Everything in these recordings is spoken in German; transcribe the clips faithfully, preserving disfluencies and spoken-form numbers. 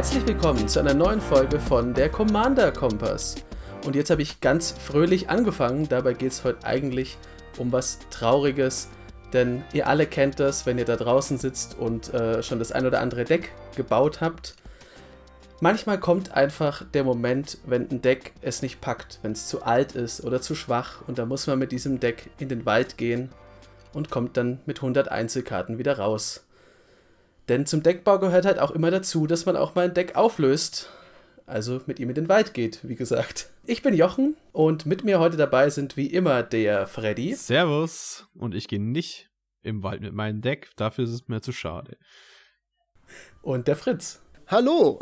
Herzlich willkommen zu einer neuen Folge von der Commander Kompass. Und jetzt habe ich ganz fröhlich angefangen, dabei geht es heute eigentlich um was Trauriges, denn ihr alle kennt das, wenn ihr da draußen sitzt und äh, schon das ein oder andere Deck gebaut habt. Manchmal kommt einfach der Moment, wenn ein Deck es nicht packt, wenn es zu alt ist oder zu schwach und da muss man mit diesem Deck in den Wald gehen und kommt dann mit hundert Einzelkarten wieder raus. Denn zum Deckbau gehört halt auch immer dazu, dass man auch mal ein Deck auflöst, also mit ihm in den Wald geht, wie gesagt. Ich bin Jochen und mit mir heute dabei sind wie immer der Freddy. Servus, und ich gehe nicht im Wald mit meinem Deck, dafür ist es mir zu schade. Und der Fritz. Hallo!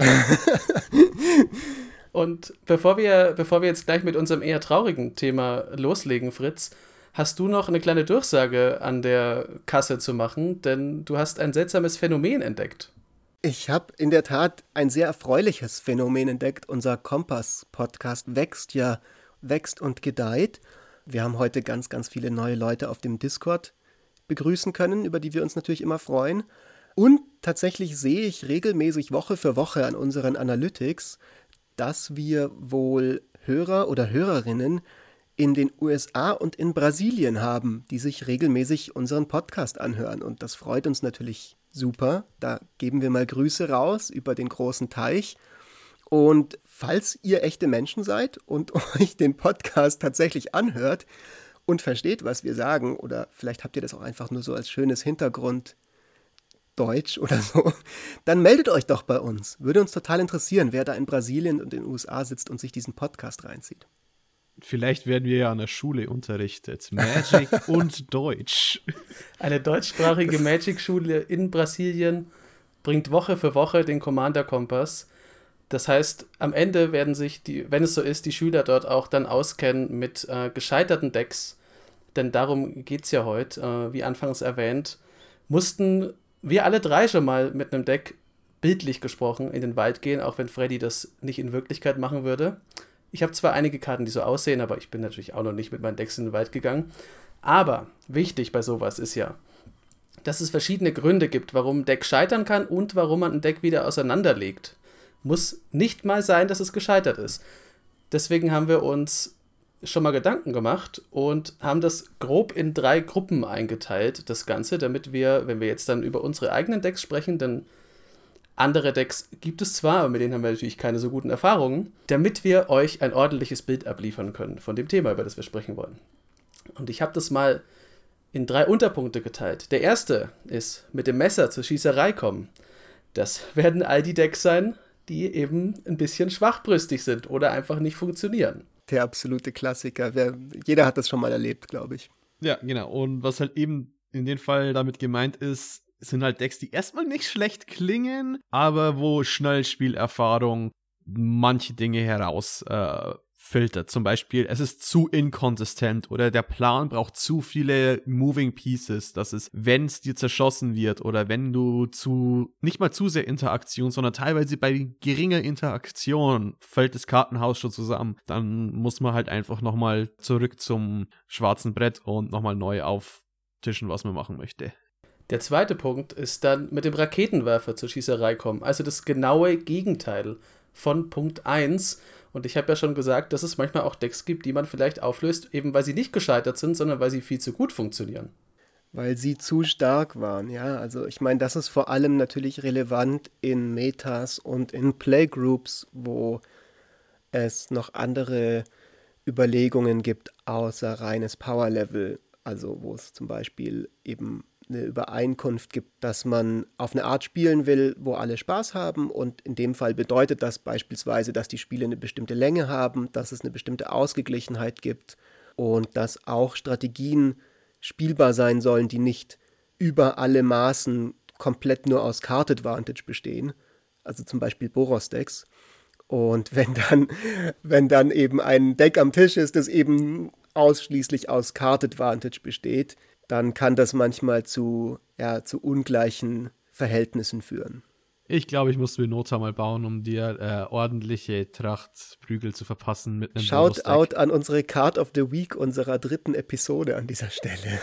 Und bevor wir, bevor wir jetzt gleich mit unserem eher traurigen Thema loslegen, Fritz, hast du noch eine kleine Durchsage an der Kasse zu machen, denn du hast ein seltsames Phänomen entdeckt. Ich habe in der Tat ein sehr erfreuliches Phänomen entdeckt. Unser Kompass-Podcast wächst ja, wächst und gedeiht. Wir haben heute ganz, ganz viele neue Leute auf dem Discord begrüßen können, über die wir uns natürlich immer freuen. Und tatsächlich sehe ich regelmäßig Woche für Woche an unseren Analytics, dass wir wohl Hörer oder Hörerinnen in den U S A und in Brasilien haben, die sich regelmäßig unseren Podcast anhören. Und das freut uns natürlich super. Da geben wir mal Grüße raus über den großen Teich. Und falls ihr echte Menschen seid und euch den Podcast tatsächlich anhört und versteht, was wir sagen, oder vielleicht habt ihr das auch einfach nur so als schönes Hintergrund Deutsch oder so, dann meldet euch doch bei uns. Würde uns total interessieren, wer da in Brasilien und in den U S A sitzt und sich diesen Podcast reinzieht. Vielleicht werden wir ja an der Schule unterrichtet. Magic und Deutsch. Eine deutschsprachige Magic-Schule in Brasilien bringt Woche für Woche den Commander Kompass. Das heißt, am Ende werden sich, die, wenn es so ist, die Schüler dort auch dann auskennen mit äh, gescheiterten Decks. Denn darum geht es ja heute. Äh, wie anfangs erwähnt, mussten wir alle drei schon mal mit einem Deck, bildlich gesprochen, in den Wald gehen, auch wenn Freddy das nicht in Wirklichkeit machen würde. Ich habe zwar einige Karten, die so aussehen, aber ich bin natürlich auch noch nicht mit meinen Decks in den Wald gegangen. Aber wichtig bei sowas ist ja, dass es verschiedene Gründe gibt, warum ein Deck scheitern kann und warum man ein Deck wieder auseinanderlegt. Muss nicht mal sein, dass es gescheitert ist. Deswegen haben wir uns schon mal Gedanken gemacht und haben das grob in drei Gruppen eingeteilt, das Ganze, damit wir, wenn wir jetzt dann über unsere eigenen Decks sprechen, dann andere Decks gibt es zwar, aber mit denen haben wir natürlich keine so guten Erfahrungen, damit wir euch ein ordentliches Bild abliefern können von dem Thema, über das wir sprechen wollen. Und ich habe das mal in drei Unterpunkte geteilt. Der erste ist mit dem Messer zur Schießerei kommen. Das werden all die Decks sein, die eben ein bisschen schwachbrüstig sind oder einfach nicht funktionieren. Der absolute Klassiker. Wer, jeder hat das schon mal erlebt, glaube ich. Ja, genau. Und was halt eben in dem Fall damit gemeint ist, sind halt Decks, die erstmal nicht schlecht klingen, aber wo Schnellspielerfahrung manche Dinge heraus äh, filtert. Zum Beispiel, es ist zu inkonsistent oder der Plan braucht zu viele Moving Pieces, dass es, wenn es dir zerschossen wird oder wenn du zu, nicht mal zu sehr Interaktion, sondern teilweise bei geringer Interaktion fällt das Kartenhaus schon zusammen, dann muss man halt einfach nochmal zurück zum schwarzen Brett und nochmal neu auftischen, was man machen möchte. Der zweite Punkt ist dann mit dem Raketenwerfer zur Schießerei kommen. Also das genaue Gegenteil von Punkt eins. Und ich habe ja schon gesagt, dass es manchmal auch Decks gibt, die man vielleicht auflöst, eben weil sie nicht gescheitert sind, sondern weil sie viel zu gut funktionieren. Weil sie zu stark waren, ja. Also ich meine, das ist vor allem natürlich relevant in Metas und in Playgroups, wo es noch andere Überlegungen gibt, außer reines Power-Level. Also wo es zum Beispiel eben eine Übereinkunft gibt, dass man auf eine Art spielen will, wo alle Spaß haben, und in dem Fall bedeutet das beispielsweise, dass die Spiele eine bestimmte Länge haben, dass es eine bestimmte Ausgeglichenheit gibt und dass auch Strategien spielbar sein sollen, die nicht über alle Maßen komplett nur aus Card Advantage bestehen, also zum Beispiel Boros-Decks. Und wenn dann, wenn dann eben ein Deck am Tisch ist, das eben ausschließlich aus Card Advantage besteht, dann kann das manchmal zu, ja, zu ungleichen Verhältnissen führen. Ich glaube, ich muss Minota mal bauen, um dir äh, ordentliche Trachtprügel zu verpassen mit einem Shout out an unsere Card of the Week unserer dritten Episode an dieser Stelle.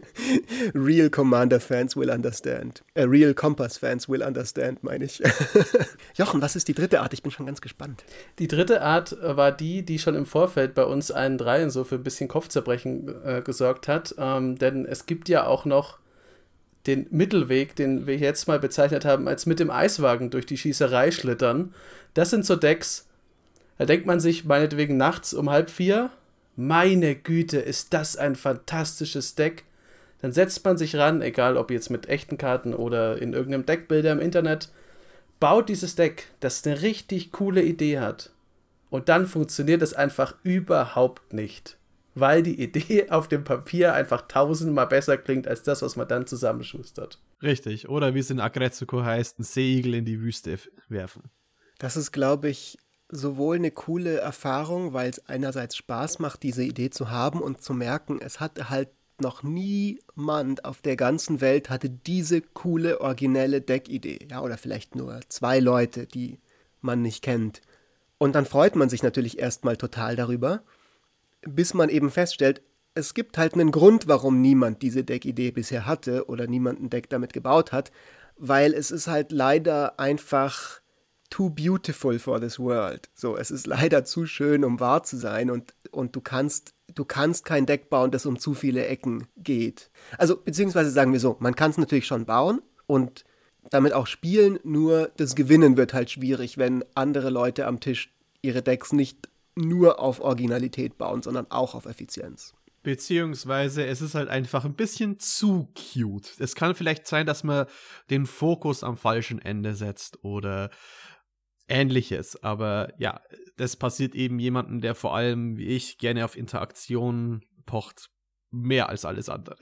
Real Commander Fans will understand. Äh, Real Compass Fans will understand, meine ich. Jochen, was ist die dritte Art? Ich bin schon ganz gespannt. Die dritte Art war die, die schon im Vorfeld bei uns allen dreien so für ein bisschen Kopfzerbrechen äh, gesorgt hat. Ähm, denn es gibt ja auch noch den Mittelweg, den wir jetzt mal bezeichnet haben, als mit dem Eiswagen durch die Schießerei schlittern. Das sind so Decks, da denkt man sich meinetwegen nachts um halb vier, meine Güte, ist das ein fantastisches Deck. Dann setzt man sich ran, egal ob jetzt mit echten Karten oder in irgendeinem Deckbilder im Internet, baut dieses Deck, das eine richtig coole Idee hat. Und dann funktioniert es einfach überhaupt nicht. Weil die Idee auf dem Papier einfach tausendmal besser klingt als das, was man dann zusammenschustert. Richtig, oder wie es in Agretsuko heißt, ein Seeigel in die Wüste f- werfen. Das ist, glaube ich, sowohl eine coole Erfahrung, weil es einerseits Spaß macht, diese Idee zu haben und zu merken, es hat halt noch niemand auf der ganzen Welt hatte diese coole, originelle Deckidee. Ja, oder vielleicht nur zwei Leute, die man nicht kennt. Und dann freut man sich natürlich erstmal total darüber, bis man eben feststellt, es gibt halt einen Grund, warum niemand diese Deckidee bisher hatte oder niemand ein Deck damit gebaut hat, weil es ist halt leider einfach too beautiful for this world. So, es ist leider zu schön, um wahr zu sein und, und du kannst, du kannst kein Deck bauen, das um zu viele Ecken geht. Also, beziehungsweise sagen wir so, man kann es natürlich schon bauen und damit auch spielen, nur das Gewinnen wird halt schwierig, wenn andere Leute am Tisch ihre Decks nicht nur auf Originalität bauen, sondern auch auf Effizienz. Beziehungsweise es ist halt einfach ein bisschen zu cute. Es kann vielleicht sein, dass man den Fokus am falschen Ende setzt oder Ähnliches. Aber ja, das passiert eben jemandem, der vor allem, wie ich, gerne auf Interaktion pocht. Mehr als alles andere.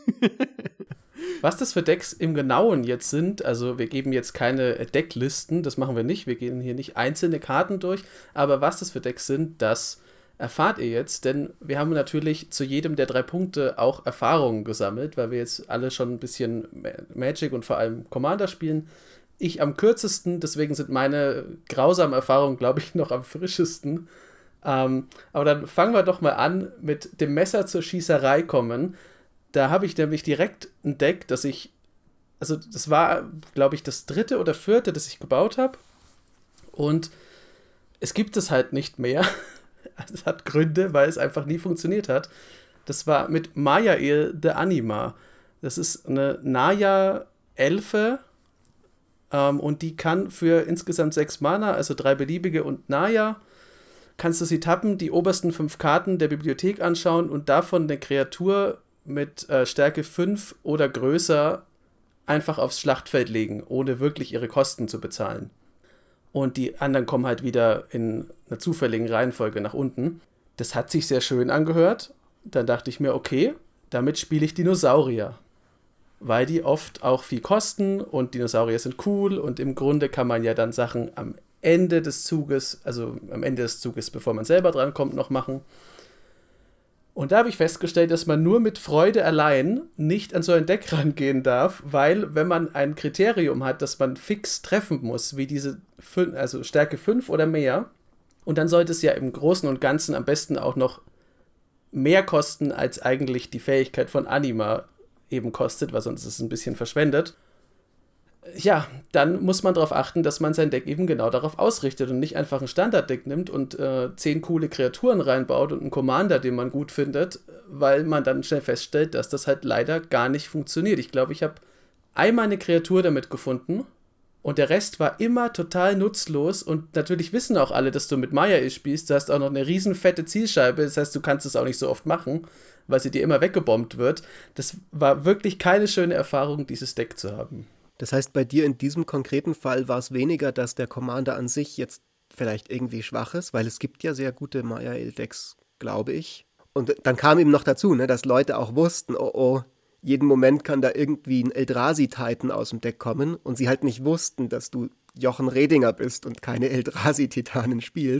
Was das für Decks im Genauen jetzt sind, also wir geben jetzt keine Decklisten, das machen wir nicht, wir gehen hier nicht einzelne Karten durch, aber was das für Decks sind, das erfahrt ihr jetzt, denn wir haben natürlich zu jedem der drei Punkte auch Erfahrungen gesammelt, weil wir jetzt alle schon ein bisschen Magic und vor allem Commander spielen. Ich am kürzesten, deswegen sind meine grausamen Erfahrungen, glaube ich, noch am frischesten. Ähm, aber dann fangen wir doch mal an mit dem Messer zur Schießerei kommen. Da habe ich nämlich direkt ein Deck, das ich, also das war, glaube ich, das dritte oder vierte, das ich gebaut habe. Und es gibt es halt nicht mehr. Es hat Gründe, weil es einfach nie funktioniert hat. Das war mit Mayael the Anima. Das ist eine Naya-Elfe ähm, und die kann für insgesamt sechs Mana, also drei beliebige und Naya, kannst du sie tappen, die obersten fünf Karten der Bibliothek anschauen und davon eine Kreatur mit äh, Stärke fünf oder größer einfach aufs Schlachtfeld legen, ohne wirklich ihre Kosten zu bezahlen. Und die anderen kommen halt wieder in einer zufälligen Reihenfolge nach unten. Das hat sich sehr schön angehört. Dann dachte ich mir, okay, damit spiele ich Dinosaurier. Weil die oft auch viel kosten und Dinosaurier sind cool und im Grunde kann man ja dann Sachen am Ende des Zuges, also am Ende des Zuges, bevor man selber drankommt, noch machen. Und da habe ich festgestellt, dass man nur mit Freude allein nicht an so ein Deck rangehen darf, weil wenn man ein Kriterium hat, das man fix treffen muss, wie diese fün- also Stärke fünf oder mehr, und dann sollte es ja im Großen und Ganzen am besten auch noch mehr kosten, als eigentlich die Fähigkeit von Anima eben kostet, weil sonst ist es ein bisschen verschwendet. Ja, dann muss man darauf achten, dass man sein Deck eben genau darauf ausrichtet und nicht einfach ein Standarddeck nimmt und äh, zehn coole Kreaturen reinbaut und einen Commander, den man gut findet, weil man dann schnell feststellt, dass das halt leider gar nicht funktioniert. Ich glaube, ich habe einmal eine Kreatur damit gefunden und der Rest war immer total nutzlos und natürlich wissen auch alle, dass du mit Mayael spielst. Du hast auch noch eine riesen fette Zielscheibe, das heißt, du kannst es auch nicht so oft machen, weil sie dir immer weggebombt wird. Das war wirklich keine schöne Erfahrung, dieses Deck zu haben. Das heißt, bei dir in diesem konkreten Fall war es weniger, dass der Commander an sich jetzt vielleicht irgendwie schwach ist, weil es gibt ja sehr gute Mayael-Decks, glaube ich. Und dann kam eben noch dazu, ne, dass Leute auch wussten, oh oh, jeden Moment kann da irgendwie ein Eldrazi-Titan aus dem Deck kommen und sie halt nicht wussten, dass du Jochen Redinger bist und keine Eldrazi-Titanen spielst.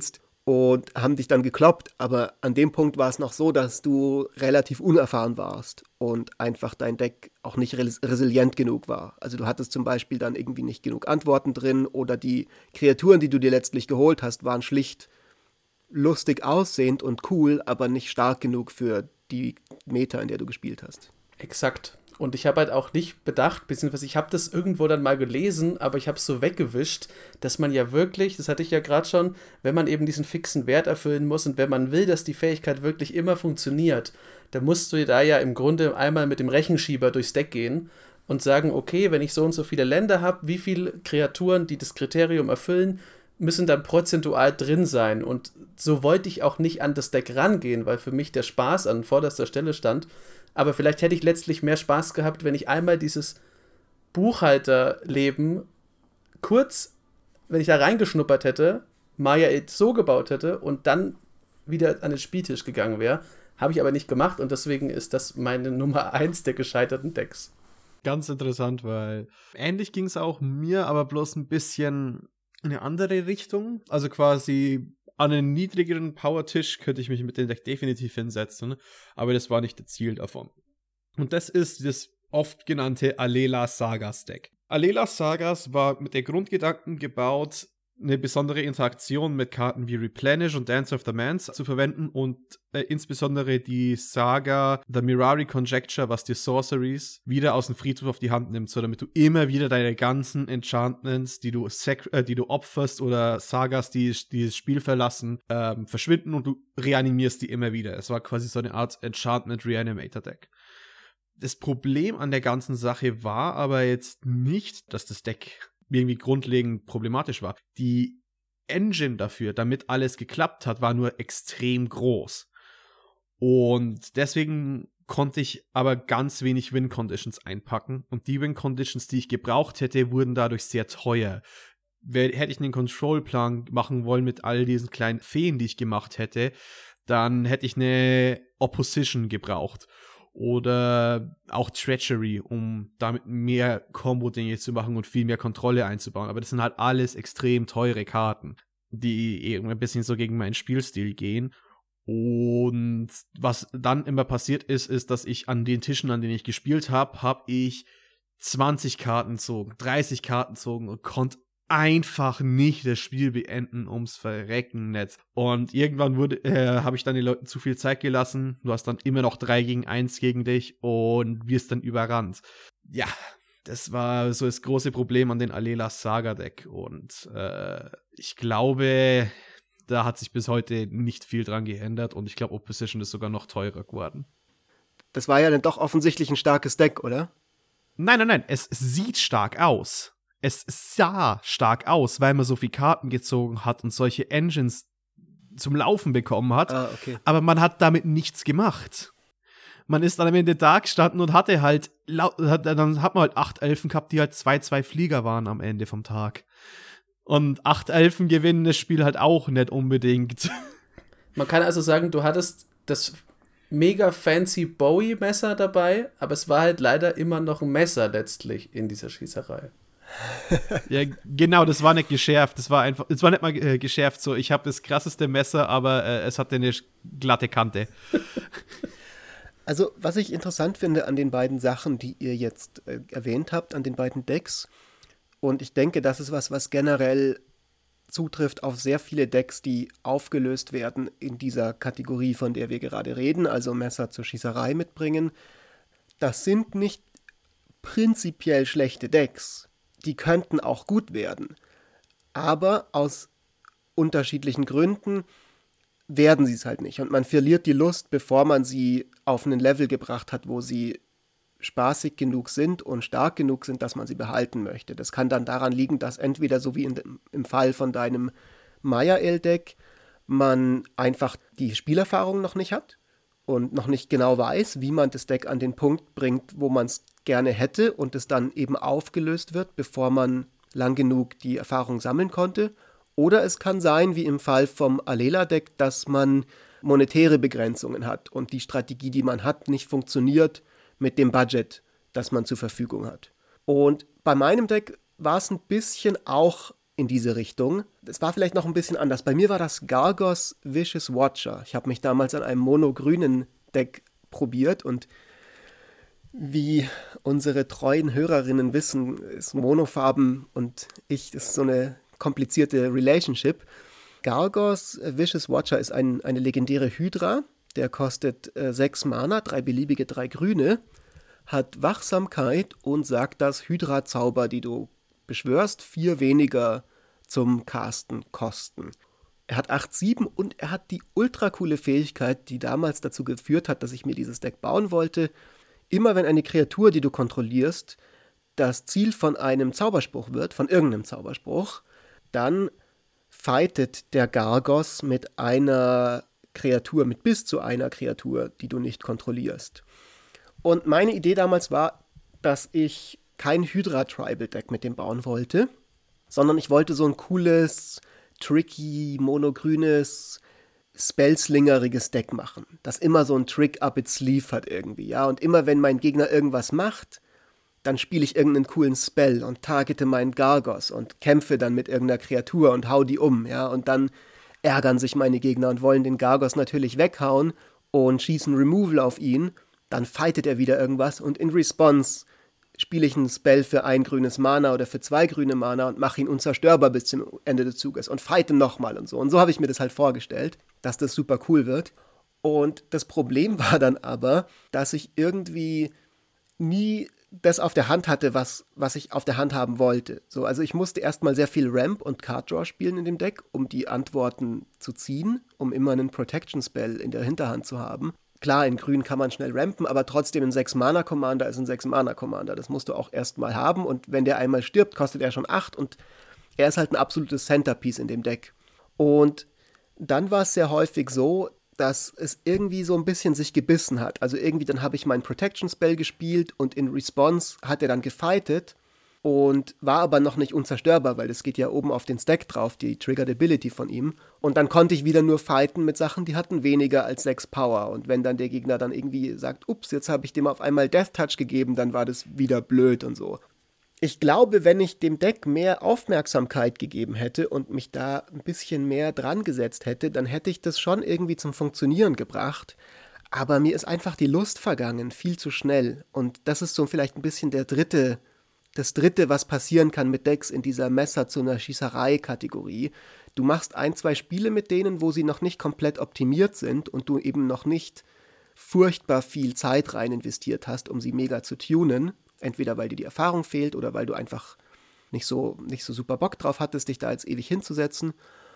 und haben dich dann gekloppt. Aber an dem Punkt war es noch so, dass du relativ unerfahren warst und einfach dein Deck auch nicht res- resilient genug war. Also du hattest zum Beispiel dann irgendwie nicht genug Antworten drin oder die Kreaturen, die du dir letztlich geholt hast, waren schlicht lustig aussehend und cool, aber nicht stark genug für die Meta, in der du gespielt hast. Exakt. Und ich habe halt auch nicht bedacht, beziehungsweise ich habe das irgendwo dann mal gelesen, aber ich habe es so weggewischt, dass man ja wirklich, das hatte ich ja gerade schon, wenn man eben diesen fixen Wert erfüllen muss und wenn man will, dass die Fähigkeit wirklich immer funktioniert, dann musst du da ja im Grunde einmal mit dem Rechenschieber durchs Deck gehen und sagen, okay, wenn ich so und so viele Länder habe, wie viele Kreaturen, die das Kriterium erfüllen, müssen dann prozentual drin sein. Und so wollte ich auch nicht an das Deck rangehen, weil für mich der Spaß an vorderster Stelle stand. Aber vielleicht hätte ich letztlich mehr Spaß gehabt, wenn ich einmal dieses Buchhalterleben kurz, wenn ich da reingeschnuppert hätte, Maya Eld so gebaut hätte und dann wieder an den Spieltisch gegangen wäre. Habe ich aber nicht gemacht und deswegen ist das meine Nummer eins der gescheiterten Decks. Ganz interessant, weil ähnlich ging es auch mir, aber bloß ein bisschen in eine andere Richtung. Also quasi an einen niedrigeren Power-Tisch könnte ich mich mit dem Deck definitiv hinsetzen, aber das war nicht das Ziel davon. Und das ist das oft genannte Alela Sagas Deck. Alela Sagas war mit der Grundgedanken gebaut, eine besondere Interaktion mit Karten wie Replenish und Dance of the Mans zu verwenden und äh, insbesondere die Saga The Mirari Conjecture, was die Sorceries wieder aus dem Friedhof auf die Hand nimmt, so damit du immer wieder deine ganzen Enchantments, die du, sac- äh, die du opferst oder Sagas, die, die das Spiel verlassen, ähm, verschwinden und du reanimierst die immer wieder. Es war quasi so eine Art Enchantment Reanimator Deck. Das Problem an der ganzen Sache war aber jetzt nicht, dass das Deck irgendwie grundlegend problematisch war. Die Engine dafür, damit alles geklappt hat, war nur extrem groß. Und deswegen konnte ich aber ganz wenig Win-Conditions einpacken. Und die Win-Conditions, die ich gebraucht hätte, wurden dadurch sehr teuer. Hätte ich einen Control-Plan machen wollen mit all diesen kleinen Feen, die ich gemacht hätte, dann hätte ich eine Opposition gebraucht. Oder auch Treachery, um damit mehr Combo-Dinge zu machen und viel mehr Kontrolle einzubauen. Aber das sind halt alles extrem teure Karten, die eben ein bisschen so gegen meinen Spielstil gehen. Und was dann immer passiert ist, ist, dass ich an den Tischen, an denen ich gespielt habe, habe ich zwanzig Karten gezogen, dreißig Karten gezogen und konnte einfach nicht das Spiel beenden ums Verrecken nicht. Und irgendwann wurde, äh, habe ich dann den Leuten zu viel Zeit gelassen. Du hast dann immer noch drei gegen eins gegen dich und wirst dann überrannt. Ja, das war so das große Problem an den Alela Saga Deck. Und äh, ich glaube, da hat sich bis heute nicht viel dran geändert. Und ich glaube, Opposition ist sogar noch teurer geworden. Das war ja dann doch offensichtlich ein starkes Deck, oder? Nein, nein, nein. Es sieht stark aus. Es sah stark aus, weil man so viele Karten gezogen hat und solche Engines zum Laufen bekommen hat. Ah, okay. Aber man hat damit nichts gemacht. Man ist dann am Ende da gestanden und hatte halt, dann hat man halt acht Elfen gehabt, die halt zwei, zwei Flieger waren am Ende vom Tag. Und acht Elfen gewinnen das Spiel halt auch nicht unbedingt. Man kann also sagen, du hattest das mega fancy Bowie-Messer dabei, aber es war halt leider immer noch ein Messer letztlich in dieser Schießerei. Ja, genau, das war nicht geschärft, das war einfach, es war nicht mal äh, geschärft so, ich habe das krasseste Messer, aber äh, es hatte eine glatte Kante. Also, was ich interessant finde an den beiden Sachen, die ihr jetzt äh, erwähnt habt, an den beiden Decks, und ich denke, das ist was, was generell zutrifft auf sehr viele Decks, die aufgelöst werden in dieser Kategorie, von der wir gerade reden, also Messer zur Schießerei mitbringen. Das sind nicht prinzipiell schlechte Decks. Die könnten auch gut werden. Aber aus unterschiedlichen Gründen werden sie es halt nicht. Und man verliert die Lust, bevor man sie auf einen Level gebracht hat, wo sie spaßig genug sind und stark genug sind, dass man sie behalten möchte. Das kann dann daran liegen, dass entweder, so wie in dem, im Fall von deinem Maya-El-Deck, man einfach die Spielerfahrung noch nicht hat und noch nicht genau weiß, wie man das Deck an den Punkt bringt, wo man es gerne hätte und es dann eben aufgelöst wird, bevor man lang genug die Erfahrung sammeln konnte. Oder es kann sein, wie im Fall vom Alela-Deck, dass man monetäre Begrenzungen hat und die Strategie, die man hat, nicht funktioniert mit dem Budget, das man zur Verfügung hat. Und bei meinem Deck war es ein bisschen auch in diese Richtung. Es war vielleicht noch ein bisschen anders. Bei mir war das Gargos Vicious Watcher. Ich habe mich damals an einem monogrünen Deck probiert und wie unsere treuen Hörerinnen wissen, ist Monofarben und ich, das ist so eine komplizierte Relationship. Gargos Vicious Watcher ist ein, eine legendäre Hydra, der kostet äh, sechs Mana, drei beliebige, drei grüne, hat Wachsamkeit und sagt, dass Hydra-Zauber, die du beschwörst, vier weniger zum Casten kosten. Er hat acht sieben und er hat die ultra coole Fähigkeit, die damals dazu geführt hat, dass ich mir dieses Deck bauen wollte. Immer wenn eine Kreatur, die du kontrollierst, das Ziel von einem Zauberspruch wird, von irgendeinem Zauberspruch, dann fightet der Gargos mit einer Kreatur, mit bis zu einer Kreatur, die du nicht kontrollierst. Und meine Idee damals war, dass ich kein Hydra-Tribal-Deck mit dem bauen wollte, sondern ich wollte so ein cooles, tricky, monogrünes, spellslingeriges Deck machen, das immer so einen Trick up its sleeve hat irgendwie, ja, und immer wenn mein Gegner irgendwas macht, dann spiele ich irgendeinen coolen Spell und targete meinen Gargos und kämpfe dann mit irgendeiner Kreatur und hau die um, ja, und dann ärgern sich meine Gegner und wollen den Gargos natürlich weghauen und schießen Removal auf ihn, dann fightet er wieder irgendwas und in Response spiele ich einen Spell für ein grünes Mana oder für zwei grüne Mana und mache ihn unzerstörbar bis zum Ende des Zuges und fighte nochmal und so. Und so habe ich mir das halt vorgestellt, dass das super cool wird. Und das Problem war dann aber, dass ich irgendwie nie das auf der Hand hatte, was, was ich auf der Hand haben wollte. So, also ich musste erstmal sehr viel Ramp und Card Draw spielen in dem Deck, um die Antworten zu ziehen, um immer einen Protection Spell in der Hinterhand zu haben. Klar, in Grün kann man schnell rampen, aber trotzdem ein sechs Mana Commander ist ein sechs Mana Commander. Das musst du auch erstmal haben und wenn der einmal stirbt, kostet er schon acht und er ist halt ein absolutes Centerpiece in dem Deck. Und dann war es sehr häufig so, dass es irgendwie so ein bisschen sich gebissen hat. Also irgendwie dann habe ich meinen Protection Spell gespielt und in Response hat er dann gefightet und war aber noch nicht unzerstörbar, weil das geht ja oben auf den Stack drauf, die Triggered Ability von ihm. Und dann konnte ich wieder nur fighten mit Sachen, die hatten weniger als sechs Power. Und wenn dann der Gegner dann irgendwie sagt, ups, jetzt habe ich dem auf einmal Death Touch gegeben, dann war das wieder blöd und so. Ich glaube, wenn ich dem Deck mehr Aufmerksamkeit gegeben hätte und mich da ein bisschen mehr dran gesetzt hätte, dann hätte ich das schon irgendwie zum Funktionieren gebracht. Aber mir ist einfach die Lust vergangen, viel zu schnell. Und das ist so vielleicht ein bisschen der dritte Das dritte, was passieren kann mit Decks in dieser Messer zu einer Schießerei-Kategorie. Du machst ein, zwei Spiele mit denen, wo sie noch nicht komplett optimiert sind und du eben noch nicht furchtbar viel Zeit rein investiert hast, um sie mega zu tunen. Entweder weil dir die Erfahrung fehlt oder weil du einfach nicht so, nicht so super Bock drauf hattest, dich da jetzt ewig hinzusetzen.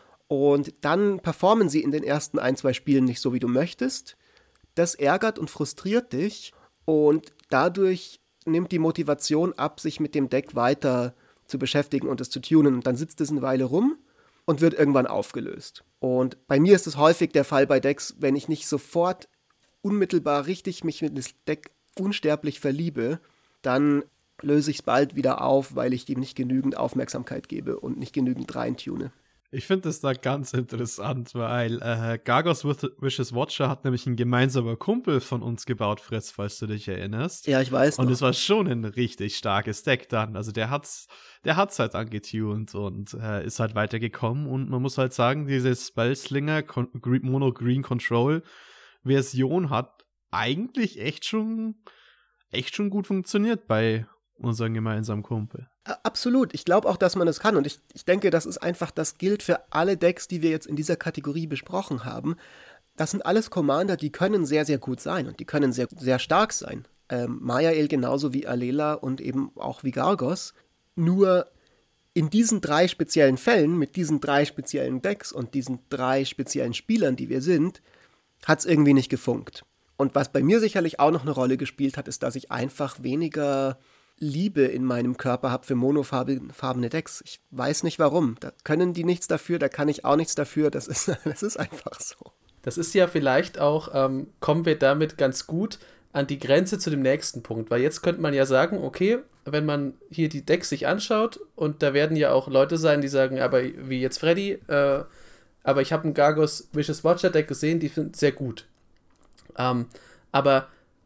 Und dann performen sie in den ersten ein, zwei Spielen nicht so, wie du möchtest. Das ärgert und frustriert dich und dadurch nimmt die Motivation ab, sich mit dem Deck weiter zu beschäftigen und es zu tunen. Und dann sitzt es eine Weile rum und wird irgendwann aufgelöst. Und bei mir ist es häufig der Fall bei Decks, wenn ich nicht sofort unmittelbar richtig mich mit dem Deck unsterblich verliebe, dann löse ich es bald wieder auf, weil ich dem nicht genügend Aufmerksamkeit gebe und nicht genügend reintune. Ich finde das da ganz interessant, weil äh, Gargos Vicious Watcher hat nämlich ein gemeinsamer Kumpel von uns gebaut, Fritz, falls du dich erinnerst. Ja, ich weiß noch. Und es war schon ein richtig starkes Deck dann. Also der hat's, der hat's halt angetuned und äh, ist halt weitergekommen. Und man muss halt sagen, diese Spellslinger Con- Mono Green Control Version hat eigentlich echt schon, echt schon gut funktioniert bei unserem gemeinsamen Kumpel. Absolut. Ich glaube auch, dass man das kann. Und ich, ich denke, das ist einfach, das gilt für alle Decks, die wir jetzt in dieser Kategorie besprochen haben. Das sind alles Commander, die können sehr, sehr gut sein. Und die können sehr, sehr stark sein. Ähm, Mayael genauso wie Alela und eben auch wie Gargos. Nur in diesen drei speziellen Fällen, mit diesen drei speziellen Decks und diesen drei speziellen Spielern, die wir sind, hat es irgendwie nicht gefunkt. Und was bei mir sicherlich auch noch eine Rolle gespielt hat, ist, dass ich einfach weniger Liebe in meinem Körper habe für monofarbene Decks. Ich weiß nicht warum. Da können die nichts dafür, da kann ich auch nichts dafür. Das ist, das ist einfach so. Das ist ja vielleicht auch, ähm, kommen wir damit ganz gut an die Grenze zu dem nächsten Punkt. Weil jetzt könnte man ja sagen, okay, wenn man hier die Decks sich anschaut und da werden ja auch Leute sein, die sagen, aber wie jetzt Freddy, äh, aber ich habe ein Gargos Vicious Watcher Deck gesehen, die finde ich sehr gut. Ähm, aber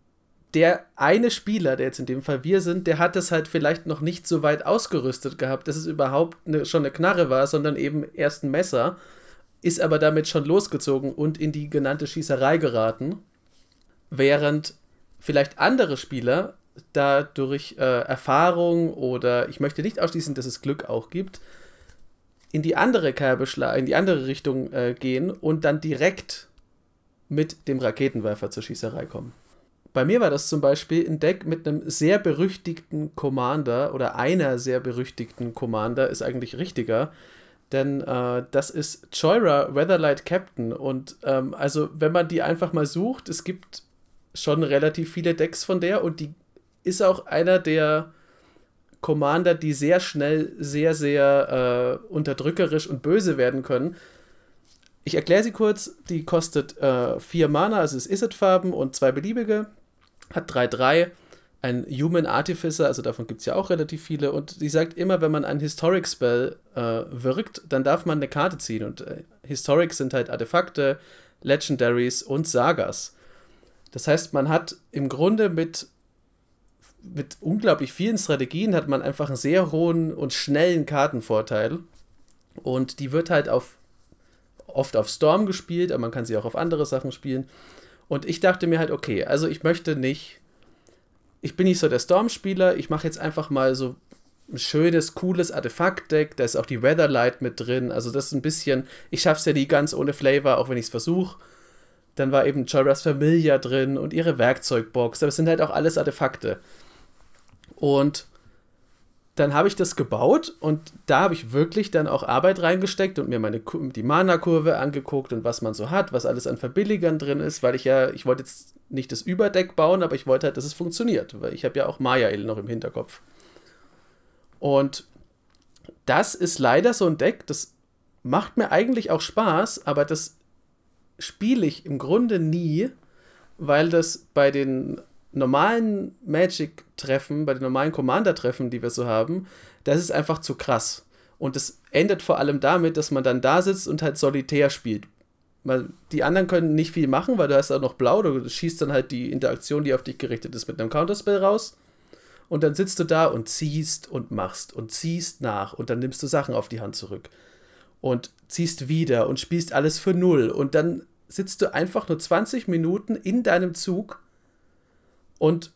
der eine Spieler, der jetzt in dem Fall wir sind, der hat es halt vielleicht noch nicht so weit ausgerüstet gehabt, dass es überhaupt eine, schon eine Knarre war, sondern eben erst ein Messer, ist aber damit schon losgezogen und in die genannte Schießerei geraten, während vielleicht andere Spieler da durch äh, Erfahrung oder ich möchte nicht ausschließen, dass es Glück auch gibt, in die andere Kerbe schlagen, in die andere Richtung äh, gehen und dann direkt mit dem Raketenwerfer zur Schießerei kommen. Bei mir war das zum Beispiel ein Deck mit einem sehr berüchtigten Commander oder einer sehr berüchtigten Commander ist eigentlich richtiger, denn äh, das ist Choira Weatherlight Captain und ähm, also wenn man die einfach mal sucht, es gibt schon relativ viele Decks von der und die ist auch einer der Commander, die sehr schnell sehr, sehr äh, unterdrückerisch und böse werden können. Ich erkläre sie kurz, die kostet äh, vier Mana, also es ist Izzet-Farben und zwei beliebige, hat drei drei, ein Human Artificer, also davon gibt es ja auch relativ viele und sie sagt immer, wenn man einen Historic Spell äh, wirkt, dann darf man eine Karte ziehen und äh, Historic sind halt Artefakte, Legendaries und Sagas. Das heißt, man hat im Grunde mit mit unglaublich vielen Strategien hat man einfach einen sehr hohen und schnellen Kartenvorteil und die wird halt auf oft auf Storm gespielt, aber man kann sie auch auf andere Sachen spielen. Und ich dachte mir halt, okay, also ich möchte nicht, ich bin nicht so der Storm-Spieler, ich mache jetzt einfach mal so ein schönes, cooles Artefakt-Deck, da ist auch die Weatherlight mit drin, also das ist ein bisschen, ich schaff's ja nie ganz ohne Flavor, auch wenn ich es versuche. Dann war eben Chora's Familia drin und ihre Werkzeugbox, aber es sind halt auch alles Artefakte. Und dann habe ich das gebaut und da habe ich wirklich dann auch Arbeit reingesteckt und mir meine die Mana-Kurve angeguckt und was man so hat, was alles an Verbilligern drin ist, weil ich ja, ich wollte jetzt nicht das Überdeck bauen, aber ich wollte halt, dass es funktioniert, weil ich habe ja auch Mayael noch im Hinterkopf. Und das ist leider so ein Deck, das macht mir eigentlich auch Spaß, aber das spiele ich im Grunde nie, weil das bei den normalen Magic-Treffen, bei den normalen Commander-Treffen, die wir so haben, das ist einfach zu krass. Und das endet vor allem damit, dass man dann da sitzt und halt solitär spielt. Weil die anderen können nicht viel machen, weil du hast auch noch blau, du schießt dann halt die Interaktion, die auf dich gerichtet ist, mit einem Counterspell raus. Und dann sitzt du da und ziehst und machst und ziehst nach und dann nimmst du Sachen auf die Hand zurück. Und ziehst wieder und spielst alles für null. Und dann sitzt du einfach nur zwanzig Minuten in deinem Zug und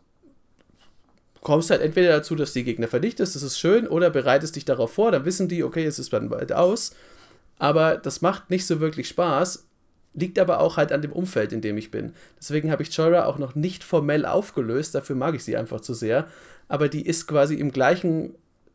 kommst halt entweder dazu, dass die Gegner vernichtest, das ist schön, oder bereitest dich darauf vor, dann wissen die, okay, es ist dann bald aus. Aber das macht nicht so wirklich Spaß, liegt aber auch halt an dem Umfeld, in dem ich bin. Deswegen habe ich Choira auch noch nicht formell aufgelöst, dafür mag ich sie einfach zu sehr. Aber die ist quasi im gleichen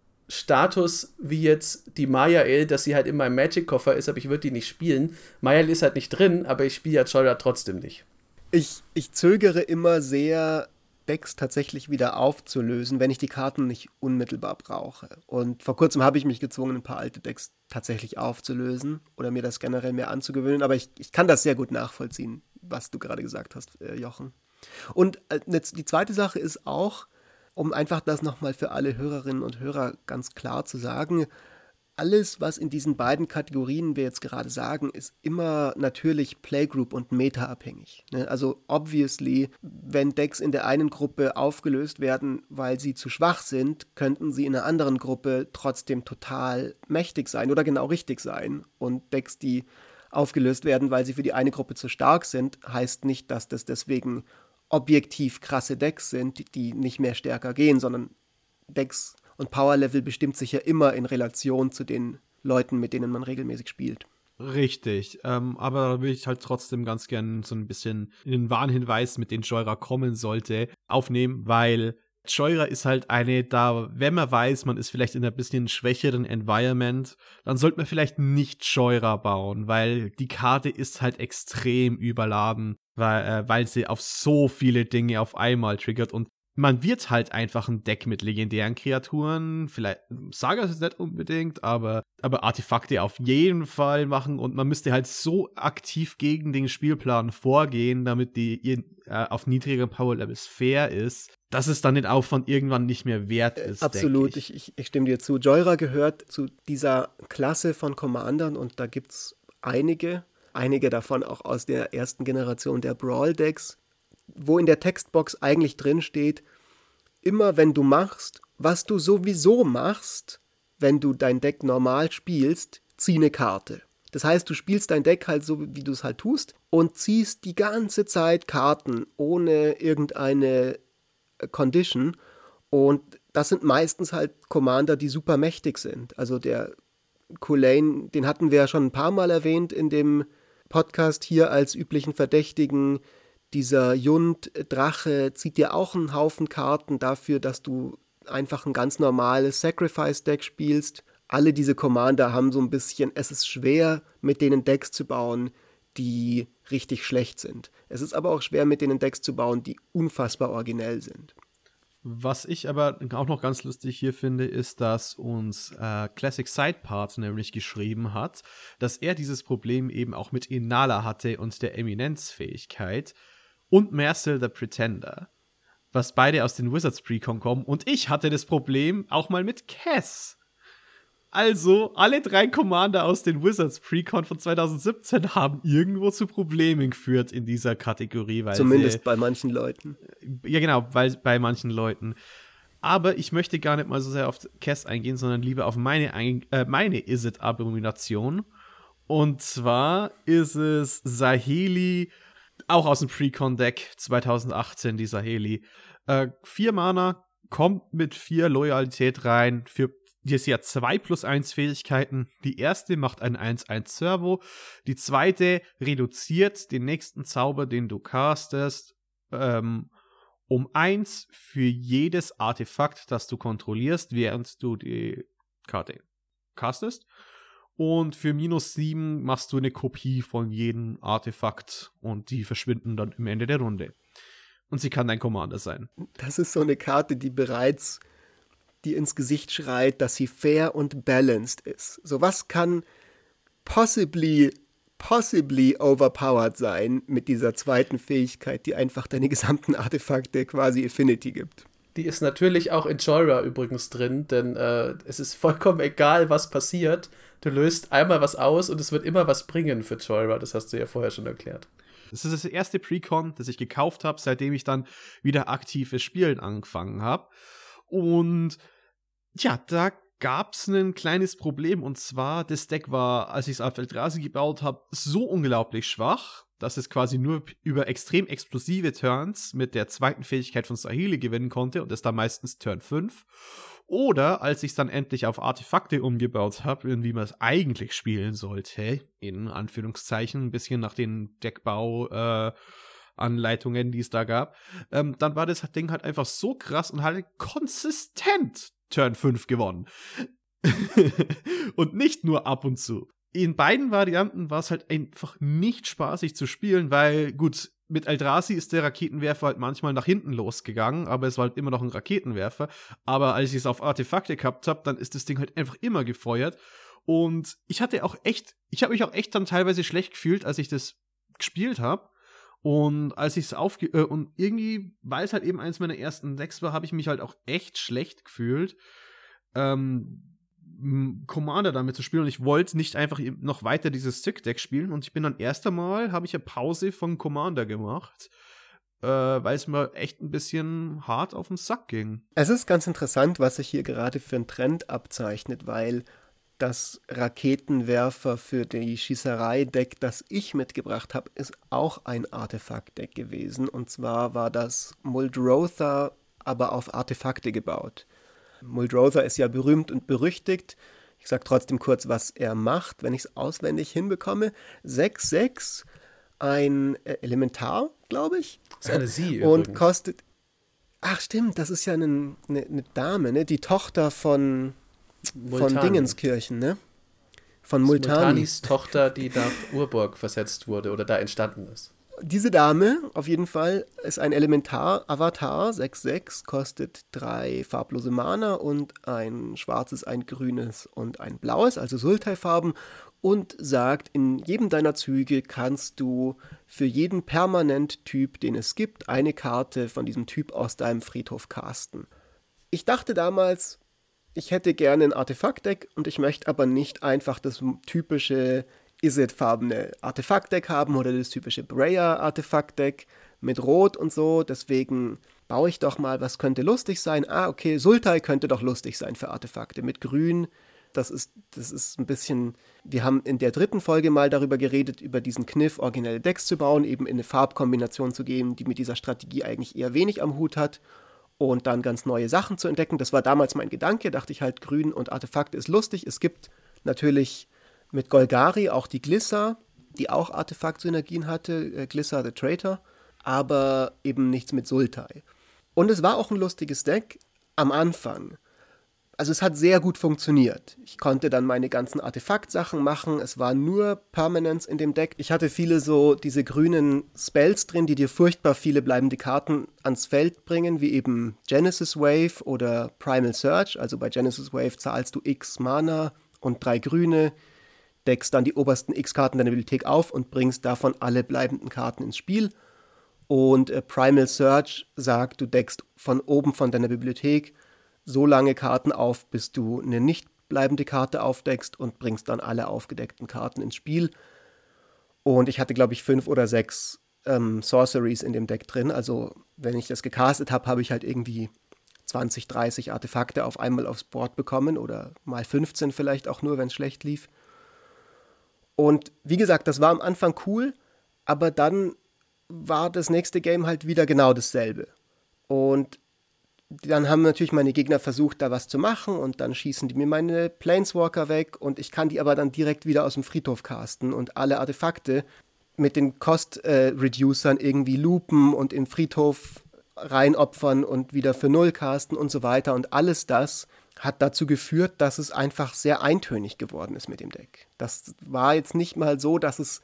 Status wie jetzt die Mayael, dass sie halt in meinem Magic-Koffer ist, aber ich würde die nicht spielen. Mayael ist halt nicht drin, aber ich spiele ja Choira trotzdem nicht. Ich, ich zögere immer sehr, Decks tatsächlich wieder aufzulösen, wenn ich die Karten nicht unmittelbar brauche. Und vor kurzem habe ich mich gezwungen, ein paar alte Decks tatsächlich aufzulösen oder mir das generell mehr anzugewöhnen. Aber ich, ich kann das sehr gut nachvollziehen, was du gerade gesagt hast, äh, Jochen. Und äh, die zweite Sache ist auch, um einfach das nochmal für alle Hörerinnen und Hörer ganz klar zu sagen, alles, was in diesen beiden Kategorien wir jetzt gerade sagen, ist immer natürlich Playgroup und Meta abhängig. Ne? Also obviously, wenn Decks in der einen Gruppe aufgelöst werden, weil sie zu schwach sind, könnten sie in einer anderen Gruppe trotzdem total mächtig sein oder genau richtig sein. Und Decks, die aufgelöst werden, weil sie für die eine Gruppe zu stark sind, heißt nicht, dass das deswegen objektiv krasse Decks sind, die nicht mehr stärker gehen, sondern Decks und Powerlevel bestimmt sich ja immer in Relation zu den Leuten, mit denen man regelmäßig spielt. Richtig, ähm, aber da würde ich halt trotzdem ganz gern so ein bisschen den Warnhinweis, mit dem Choira kommen sollte, aufnehmen, weil Choira ist halt eine, da, wenn man weiß, man ist vielleicht in ein bisschen schwächeren Environment, dann sollte man vielleicht nicht Choira bauen, weil die Karte ist halt extrem überladen, weil, äh, weil sie auf so viele Dinge auf einmal triggert und man wird halt einfach ein Deck mit legendären Kreaturen, vielleicht Sagas ist nicht unbedingt, aber, aber Artefakte auf jeden Fall machen und man müsste halt so aktiv gegen den Spielplan vorgehen, damit die äh, auf niedrigeren Power-Levels fair ist, dass es dann den Aufwand irgendwann nicht mehr wert ist. Äh, absolut, ich. Ich, ich stimme dir zu. Choira gehört zu dieser Klasse von Commandern und da gibt es einige, einige davon auch aus der ersten Generation der Brawl-Decks, wo in der Textbox eigentlich drin steht, immer wenn du machst, was du sowieso machst, wenn du dein Deck normal spielst, zieh eine Karte. Das heißt, du spielst dein Deck halt so, wie du es halt tust und ziehst die ganze Zeit Karten ohne irgendeine Condition. Und das sind meistens halt Commander, die super mächtig sind. Also der Kulane, den hatten wir ja schon ein paar Mal erwähnt in dem Podcast hier als üblichen Verdächtigen. Dieser Jund-Drache zieht dir auch einen Haufen Karten dafür, dass du einfach ein ganz normales Sacrifice-Deck spielst. Alle diese Commander haben so ein bisschen, es ist schwer, mit denen Decks zu bauen, die richtig schlecht sind. Es ist aber auch schwer, mit denen Decks zu bauen, die unfassbar originell sind. Was ich aber auch noch ganz lustig hier finde, ist, dass uns äh, Classic Sidepart nämlich geschrieben hat, dass er dieses Problem eben auch mit Inala hatte und der Eminenzfähigkeit und Mercil the Pretender, was beide aus den Wizards Precon kommen. Und ich hatte das Problem auch mal mit Cass. Also, alle drei Commander aus den Wizards Precon von zwanzig siebzehn haben irgendwo zu Problemen geführt in dieser Kategorie. Weil Zumindest sie, bei manchen Leuten. Ja, genau, weil, bei manchen Leuten. Aber ich möchte gar nicht mal so sehr auf Cass eingehen, sondern lieber auf meine, äh, meine Izzet-Abomination. Und zwar ist es Saheeli, auch aus dem Precon-Deck zwanzig achtzehn, die Saheeli. Äh, vier Mana, kommt mit vier Loyalität rein, für Hier ist ja zwei plus eins Fähigkeiten. Die erste macht ein eins eins Servo. Die zweite reduziert den nächsten Zauber, den du castest, ähm, um eins für jedes Artefakt, das du kontrollierst, während du die Karte castest. Und für minus sieben machst du eine Kopie von jedem Artefakt und die verschwinden dann am Ende der Runde. Und sie kann dein Commander sein. Das ist so eine Karte, die bereits dir ins Gesicht schreit, dass sie fair und balanced ist. So was kann possibly, possibly overpowered sein mit dieser zweiten Fähigkeit, die einfach deine gesamten Artefakte quasi Affinity gibt. Die ist natürlich auch in Jora übrigens drin, denn äh, es ist vollkommen egal, was passiert. Du löst einmal was aus und es wird immer was bringen für Jora. Das hast du ja vorher schon erklärt. Das ist das erste Precon, das ich gekauft habe, seitdem ich dann wieder aktives Spielen angefangen habe. Und ja, da gab es ein kleines Problem. Und zwar, das Deck war, als ich es auf Eldrazi gebaut habe, so unglaublich schwach, dass es quasi nur über extrem explosive Turns mit der zweiten Fähigkeit von Saheeli gewinnen konnte. Und das dann meistens Turn fünf. Oder als ich es dann endlich auf Artefakte umgebaut habe, wie man es eigentlich spielen sollte, in Anführungszeichen, ein bisschen nach den Deckbau äh, Anleitungen, die es da gab, ähm, dann war das Ding halt einfach so krass und halt konsistent Turn fünf gewonnen. Und nicht nur ab und zu. In beiden Varianten war es halt einfach nicht spaßig zu spielen, weil, gut, mit Eldrazi ist der Raketenwerfer halt manchmal nach hinten losgegangen, aber es war halt immer noch ein Raketenwerfer. Aber als ich es auf Artefakte gehabt habe, dann ist das Ding halt einfach immer gefeuert. Und ich hatte auch echt, ich habe mich auch echt dann teilweise schlecht gefühlt, als ich das gespielt habe. Und als ich es aufge... Äh, und irgendwie, weil es halt eben eins meiner ersten Decks war, habe ich mich halt auch echt schlecht gefühlt, ähm, Commander damit zu spielen. Und ich wollte nicht einfach noch weiter dieses Stick-Deck spielen. Und ich bin dann erst einmal, habe ich eine Pause von Commander gemacht, äh, weil es mir echt ein bisschen hart auf den Sack ging. Es ist ganz interessant, was sich hier gerade für einen Trend abzeichnet, weil das Raketenwerfer für die Schießerei-Deck, das ich mitgebracht habe, ist auch ein Artefakt-Deck gewesen. Und zwar war das Muldrotha, aber auf Artefakte gebaut. Muldrotha ist ja berühmt und berüchtigt. Ich sage trotzdem kurz, was er macht, wenn ich es auswendig hinbekomme. sechs sechs, ein Elementar, glaube ich. Das ist eine Sie Und übrigens. kostet... Ach stimmt, das ist ja eine, eine, eine Dame, ne? Die Tochter von... Multani. Von Dingenskirchen, ne? Von Multani. Multanis Tochter, die nach Urborg versetzt wurde oder da entstanden ist. Diese Dame, auf jeden Fall, ist ein Elementar-Avatar, sechs sechs, kostet drei farblose Mana und ein schwarzes, ein grünes und ein blaues, also Sultai-Farben, und sagt, in jedem deiner Züge kannst du für jeden Permanent-Typ, den es gibt, eine Karte von diesem Typ aus deinem Friedhof casten. Ich dachte damals, ich hätte gerne ein Artefaktdeck und ich möchte aber nicht einfach das typische Izzet-farbene Artefaktdeck haben oder das typische Breya-Artefaktdeck, mit Rot und so, deswegen baue ich doch mal, was könnte lustig sein. Ah, okay, Sultai könnte doch lustig sein für Artefakte. Mit Grün, das ist, das ist ein bisschen, wir haben in der dritten Folge mal darüber geredet, über diesen Kniff, originelle Decks zu bauen, eben in eine Farbkombination zu gehen, die mit dieser Strategie eigentlich eher wenig am Hut hat und dann ganz neue Sachen zu entdecken. Das war damals mein Gedanke, dachte ich halt, Grün und Artefakte ist lustig. Es gibt natürlich mit Golgari auch die Glissa, die auch Artefakt-Synergien hatte, äh, Glissa the Traitor, aber eben nichts mit Sultai. Und es war auch ein lustiges Deck am Anfang. Also es hat sehr gut funktioniert. Ich konnte dann meine ganzen Artefakt-Sachen machen. Es war nur Permanence in dem Deck. Ich hatte viele so diese grünen Spells drin, die dir furchtbar viele bleibende Karten ans Feld bringen, wie eben Genesis Wave oder Primal Surge. Also bei Genesis Wave zahlst du X Mana und drei grüne, deckst dann die obersten X-Karten deiner Bibliothek auf und bringst davon alle bleibenden Karten ins Spiel. Und äh, Primal Surge sagt, du deckst von oben von deiner Bibliothek so lange Karten auf, bis du eine nicht bleibende Karte aufdeckst und bringst dann alle aufgedeckten Karten ins Spiel. Und ich hatte, glaube ich, fünf oder sechs ähm, Sorceries in dem Deck drin. Also wenn ich das gecastet habe, habe ich halt irgendwie zwanzig, dreißig Artefakte auf einmal aufs Board bekommen oder mal fünfzehn vielleicht auch nur, wenn es schlecht lief. Und wie gesagt, das war am Anfang cool, aber dann war das nächste Game halt wieder genau dasselbe. Und dann haben natürlich meine Gegner versucht, da was zu machen und dann schießen die mir meine Planeswalker weg und ich kann die aber dann direkt wieder aus dem Friedhof casten und alle Artefakte mit den Cost-Reducern äh, irgendwie loopen und in den Friedhof reinopfern und wieder für null casten und so weiter. Und alles das hat dazu geführt, dass es einfach sehr eintönig geworden ist mit dem Deck. Das war jetzt nicht mal so, dass es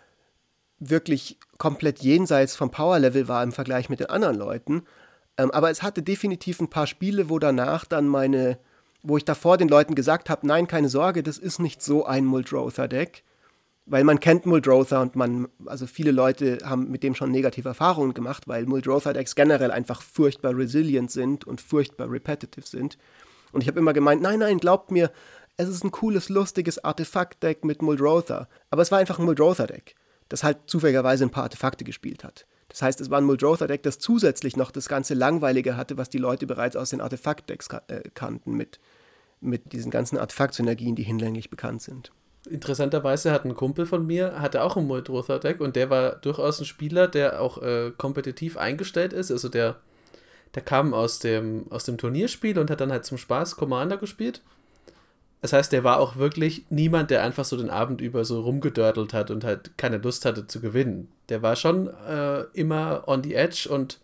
wirklich komplett jenseits vom Power-Level war im Vergleich mit den anderen Leuten. Ähm, aber es hatte definitiv ein paar Spiele, wo danach dann meine, wo ich davor den Leuten gesagt habe, nein, keine Sorge, das ist nicht so ein Muldrotha-Deck. Weil man kennt Muldrotha und man, also viele Leute haben mit dem schon negative Erfahrungen gemacht, weil Muldrotha-Decks generell einfach furchtbar resilient sind und furchtbar repetitive sind. Und ich habe immer gemeint, nein, nein, glaubt mir, es ist ein cooles, lustiges Artefakt-Deck mit Muldrotha. Aber es war einfach ein Muldrotha-Deck, das halt zufälligerweise ein paar Artefakte gespielt hat. Das heißt, es war ein Muldrotha-Deck, das zusätzlich noch das ganze Langweilige hatte, was die Leute bereits aus den Artefakt-Decks ka- äh, kannten, mit, mit diesen ganzen Artefakt-Synergien, die hinlänglich bekannt sind. Interessanterweise hat ein Kumpel von mir, hatte auch ein Muldrotha-Deck und der war durchaus ein Spieler, der auch äh, kompetitiv eingestellt ist. Also der, der kam aus dem, aus dem Turnierspiel und hat dann halt zum Spaß Commander gespielt. Das heißt, der war auch wirklich niemand, der einfach so den Abend über so rumgedörtelt hat und halt keine Lust hatte zu gewinnen. Der war schon äh, immer on the edge und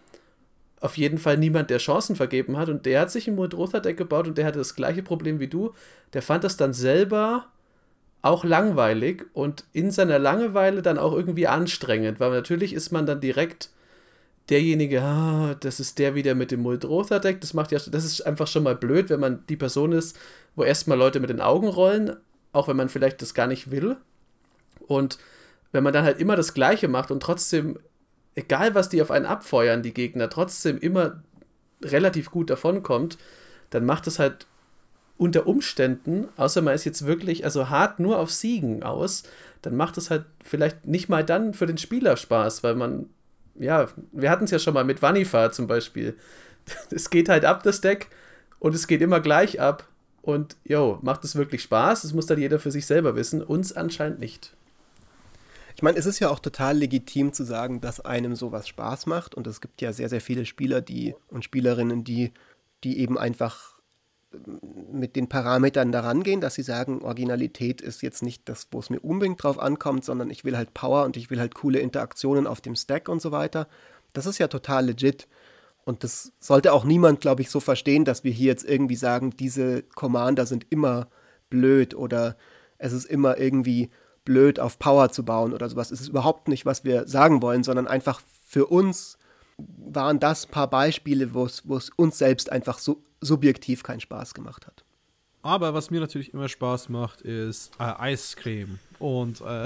auf jeden Fall niemand, der Chancen vergeben hat. Und der hat sich ein Muldrotha-Deck gebaut und der hatte das gleiche Problem wie du. Der fand das dann selber auch langweilig und in seiner Langeweile dann auch irgendwie anstrengend, weil natürlich ist man dann direkt derjenige, ah, das ist der wieder mit dem Muldrotha-Deck, das macht ja, das ist einfach schon mal blöd, wenn man die Person ist, wo erstmal Leute mit den Augen rollen, auch wenn man vielleicht das gar nicht will. Und wenn man dann halt immer das Gleiche macht und trotzdem, egal was die auf einen abfeuern, die Gegner, trotzdem immer relativ gut davonkommt, dann macht es halt unter Umständen, außer man ist jetzt wirklich also hart nur auf Siegen aus, dann macht es halt vielleicht nicht mal dann für den Spieler Spaß, weil man, ja, wir hatten es ja schon mal mit Vanifa zum Beispiel. Es geht halt ab, das Deck, und es geht immer gleich ab. Und, jo, macht es wirklich Spaß? Das muss dann jeder für sich selber wissen. Uns anscheinend nicht. Ich meine, es ist ja auch total legitim zu sagen, dass einem sowas Spaß macht. Und es gibt ja sehr, sehr viele Spieler die und Spielerinnen, die, die eben einfach mit den Parametern daran gehen, dass sie sagen, Originalität ist jetzt nicht das, wo es mir unbedingt drauf ankommt, sondern ich will halt Power und ich will halt coole Interaktionen auf dem Stack und so weiter. Das ist ja total legit. Und das sollte auch niemand, glaube ich, so verstehen, dass wir hier jetzt irgendwie sagen, diese Commander sind immer blöd oder es ist immer irgendwie blöd, auf Power zu bauen oder sowas. Es ist überhaupt nicht, was wir sagen wollen, sondern einfach für uns waren das ein paar Beispiele, wo es uns selbst einfach so subjektiv keinen Spaß gemacht hat. Aber was mir natürlich immer Spaß macht, ist äh, Eiscreme. Und äh,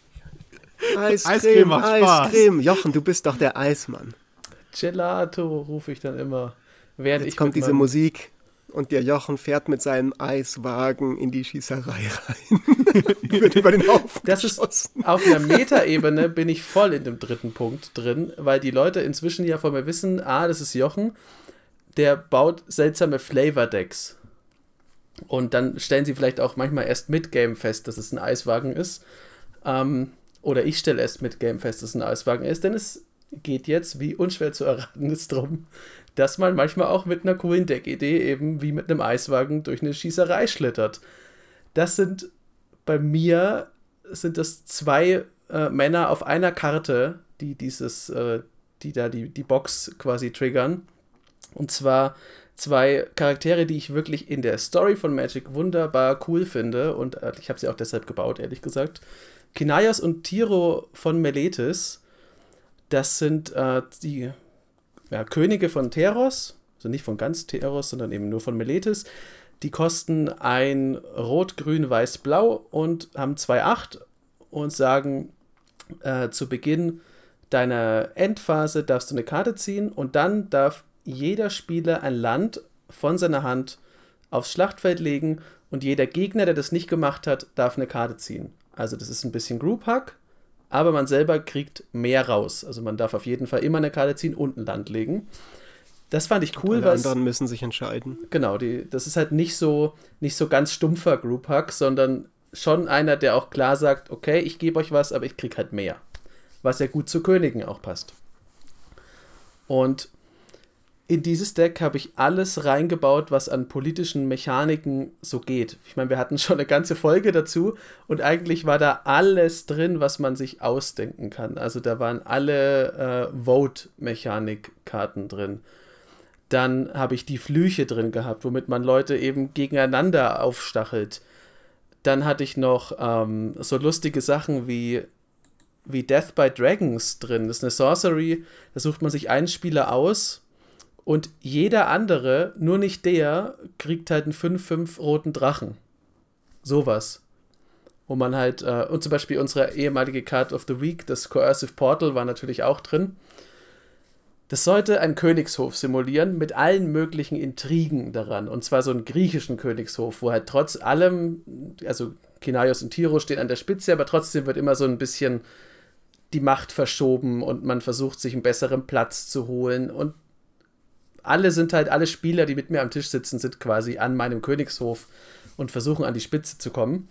Eiscreme, Eiscreme macht Spaß. Eiscreme. Jochen, du bist doch der Eismann. Gelato, rufe ich dann immer. Während Jetzt ich kommt diese meinem, Musik. Und der Jochen fährt mit seinem Eiswagen in die Schießerei rein. Wird über den Haufen Das ist geschossen. auf einer Metaebene bin ich voll in dem dritten Punkt drin, weil die Leute inzwischen ja von mir wissen, ah, das ist Jochen, der baut seltsame Flavor-Decks. Und dann stellen sie vielleicht auch manchmal erst mit Game fest, dass es ein Eiswagen ist. Ähm, oder ich stelle erst mit Game fest, dass es ein Eiswagen ist, denn es geht jetzt, wie unschwer zu erraten ist, drum, dass man manchmal auch mit einer coolen Deck-Idee eben wie mit einem Eiswagen durch eine Schießerei schlittert. Das sind bei mir sind das zwei äh, Männer auf einer Karte, die dieses, äh, die da die, die Box quasi triggern. Und zwar zwei Charaktere, die ich wirklich in der Story von Magic wunderbar cool finde. Und äh, ich habe sie auch deshalb gebaut, ehrlich gesagt. Kinaios und Tiro von Meletis. Das sind äh, die ja, Könige von Teros. Also nicht von ganz Teros, sondern eben nur von Meletis. Die kosten ein Rot, Grün, Weiß, Blau und haben zwei acht und sagen, äh, zu Beginn deiner Endphase darfst du eine Karte ziehen und dann darf jeder Spieler ein Land von seiner Hand aufs Schlachtfeld legen und jeder Gegner, der das nicht gemacht hat, darf eine Karte ziehen. Also das ist ein bisschen Group Hack, aber man selber kriegt mehr raus. Also man darf auf jeden Fall immer eine Karte ziehen und ein Land legen. Das fand ich cool, weil weil anderen müssen sich entscheiden. Genau, die, das ist halt nicht so, nicht so ganz stumpfer Group Hack, sondern schon einer, der auch klar sagt, okay, ich gebe euch was, aber ich krieg halt mehr. Was ja gut zu Königen auch passt. Und in dieses Deck habe ich alles reingebaut, was an politischen Mechaniken so geht. Ich meine, wir hatten schon eine ganze Folge dazu und eigentlich war da alles drin, was man sich ausdenken kann. Also da waren alle äh, Vote-Mechanik-Karten drin. Dann habe ich die Flüche drin gehabt, womit man Leute eben gegeneinander aufstachelt. Dann hatte ich noch ähm, so lustige Sachen wie, wie Death by Dragons drin. Das ist eine Sorcery, da sucht man sich einen Spieler aus und jeder andere, nur nicht der, kriegt halt einen fünf fünf roten Drachen. Sowas. Wo man halt, äh, und zum Beispiel unsere ehemalige Card of the Week, das Coercive Portal, war natürlich auch drin. Das sollte einen Königshof simulieren mit allen möglichen Intrigen daran. Und zwar so einen griechischen Königshof, wo halt trotz allem, also Kinaios und Tiro stehen an der Spitze, aber trotzdem wird immer so ein bisschen die Macht verschoben und man versucht, sich einen besseren Platz zu holen. Und alle sind halt, alle Spieler, die mit mir am Tisch sitzen, sind quasi an meinem Königshof und versuchen, an die Spitze zu kommen.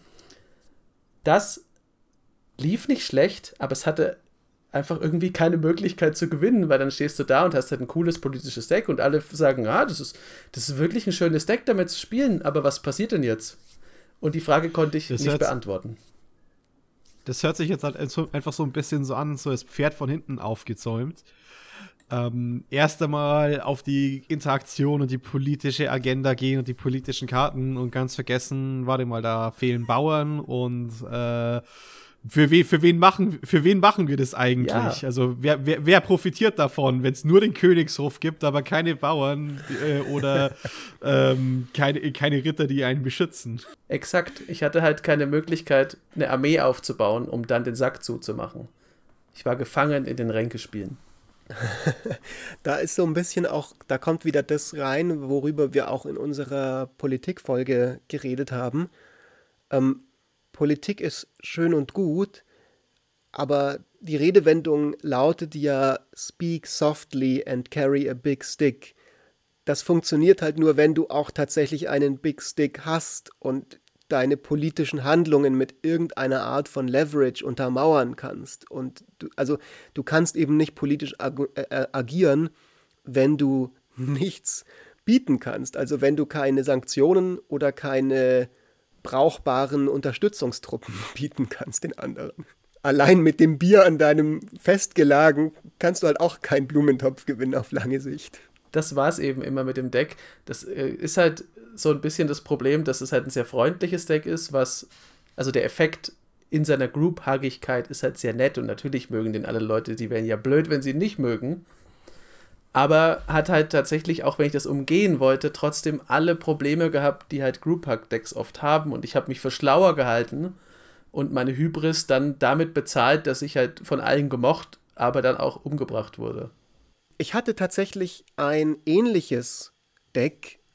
Das lief nicht schlecht, aber es hatte einfach irgendwie keine Möglichkeit zu gewinnen, weil dann stehst du da und hast halt ein cooles politisches Deck und alle sagen, ah, das ist, das ist wirklich ein schönes Deck, damit zu spielen, aber was passiert denn jetzt? Und die Frage konnte ich das nicht beantworten. Das hört sich jetzt halt einfach so ein bisschen so an, so das Pferd von hinten aufgezäumt. Ähm, erst einmal auf die Interaktion und die politische Agenda gehen und die politischen Karten und ganz vergessen, warte mal, da fehlen Bauern und äh, Für, we, für, wen machen, für wen machen wir das eigentlich? Ja. Also wer, wer, wer profitiert davon, wenn es nur den Königshof gibt, aber keine Bauern äh, oder ähm, keine, keine Ritter, die einen beschützen? Exakt. Ich hatte halt keine Möglichkeit, eine Armee aufzubauen, um dann den Sack zuzumachen. Ich war gefangen in den Ränkespielen. Da ist so ein bisschen auch, da kommt wieder das rein, worüber wir auch in unserer Politikfolge geredet haben. Ähm, Politik ist schön und gut, aber die Redewendung lautet ja speak softly and carry a big stick. Das funktioniert halt nur, wenn du auch tatsächlich einen Big Stick hast und deine politischen Handlungen mit irgendeiner Art von Leverage untermauern kannst. Und du, also du kannst eben nicht politisch ag- äh, agieren, wenn du nichts bieten kannst. Also wenn du keine Sanktionen oder keine brauchbaren Unterstützungstruppen bieten kannst den anderen. Allein mit dem Bier an deinem Festgelagen kannst du halt auch keinen Blumentopf gewinnen auf lange Sicht. Das war es eben immer mit dem Deck. Das äh, ist halt so ein bisschen das Problem, dass es halt ein sehr freundliches Deck ist, was, also der Effekt in seiner Group-Haggigkeit ist halt sehr nett und natürlich mögen den alle Leute, die wären ja blöd, wenn sie ihn nicht mögen. Aber hat halt tatsächlich, auch wenn ich das umgehen wollte, trotzdem alle Probleme gehabt, die halt Group-Hack-Decks oft haben. Und ich habe mich für schlauer gehalten und meine Hybris dann damit bezahlt, dass ich halt von allen gemocht, aber dann auch umgebracht wurde. Ich hatte tatsächlich ein ähnliches Deck,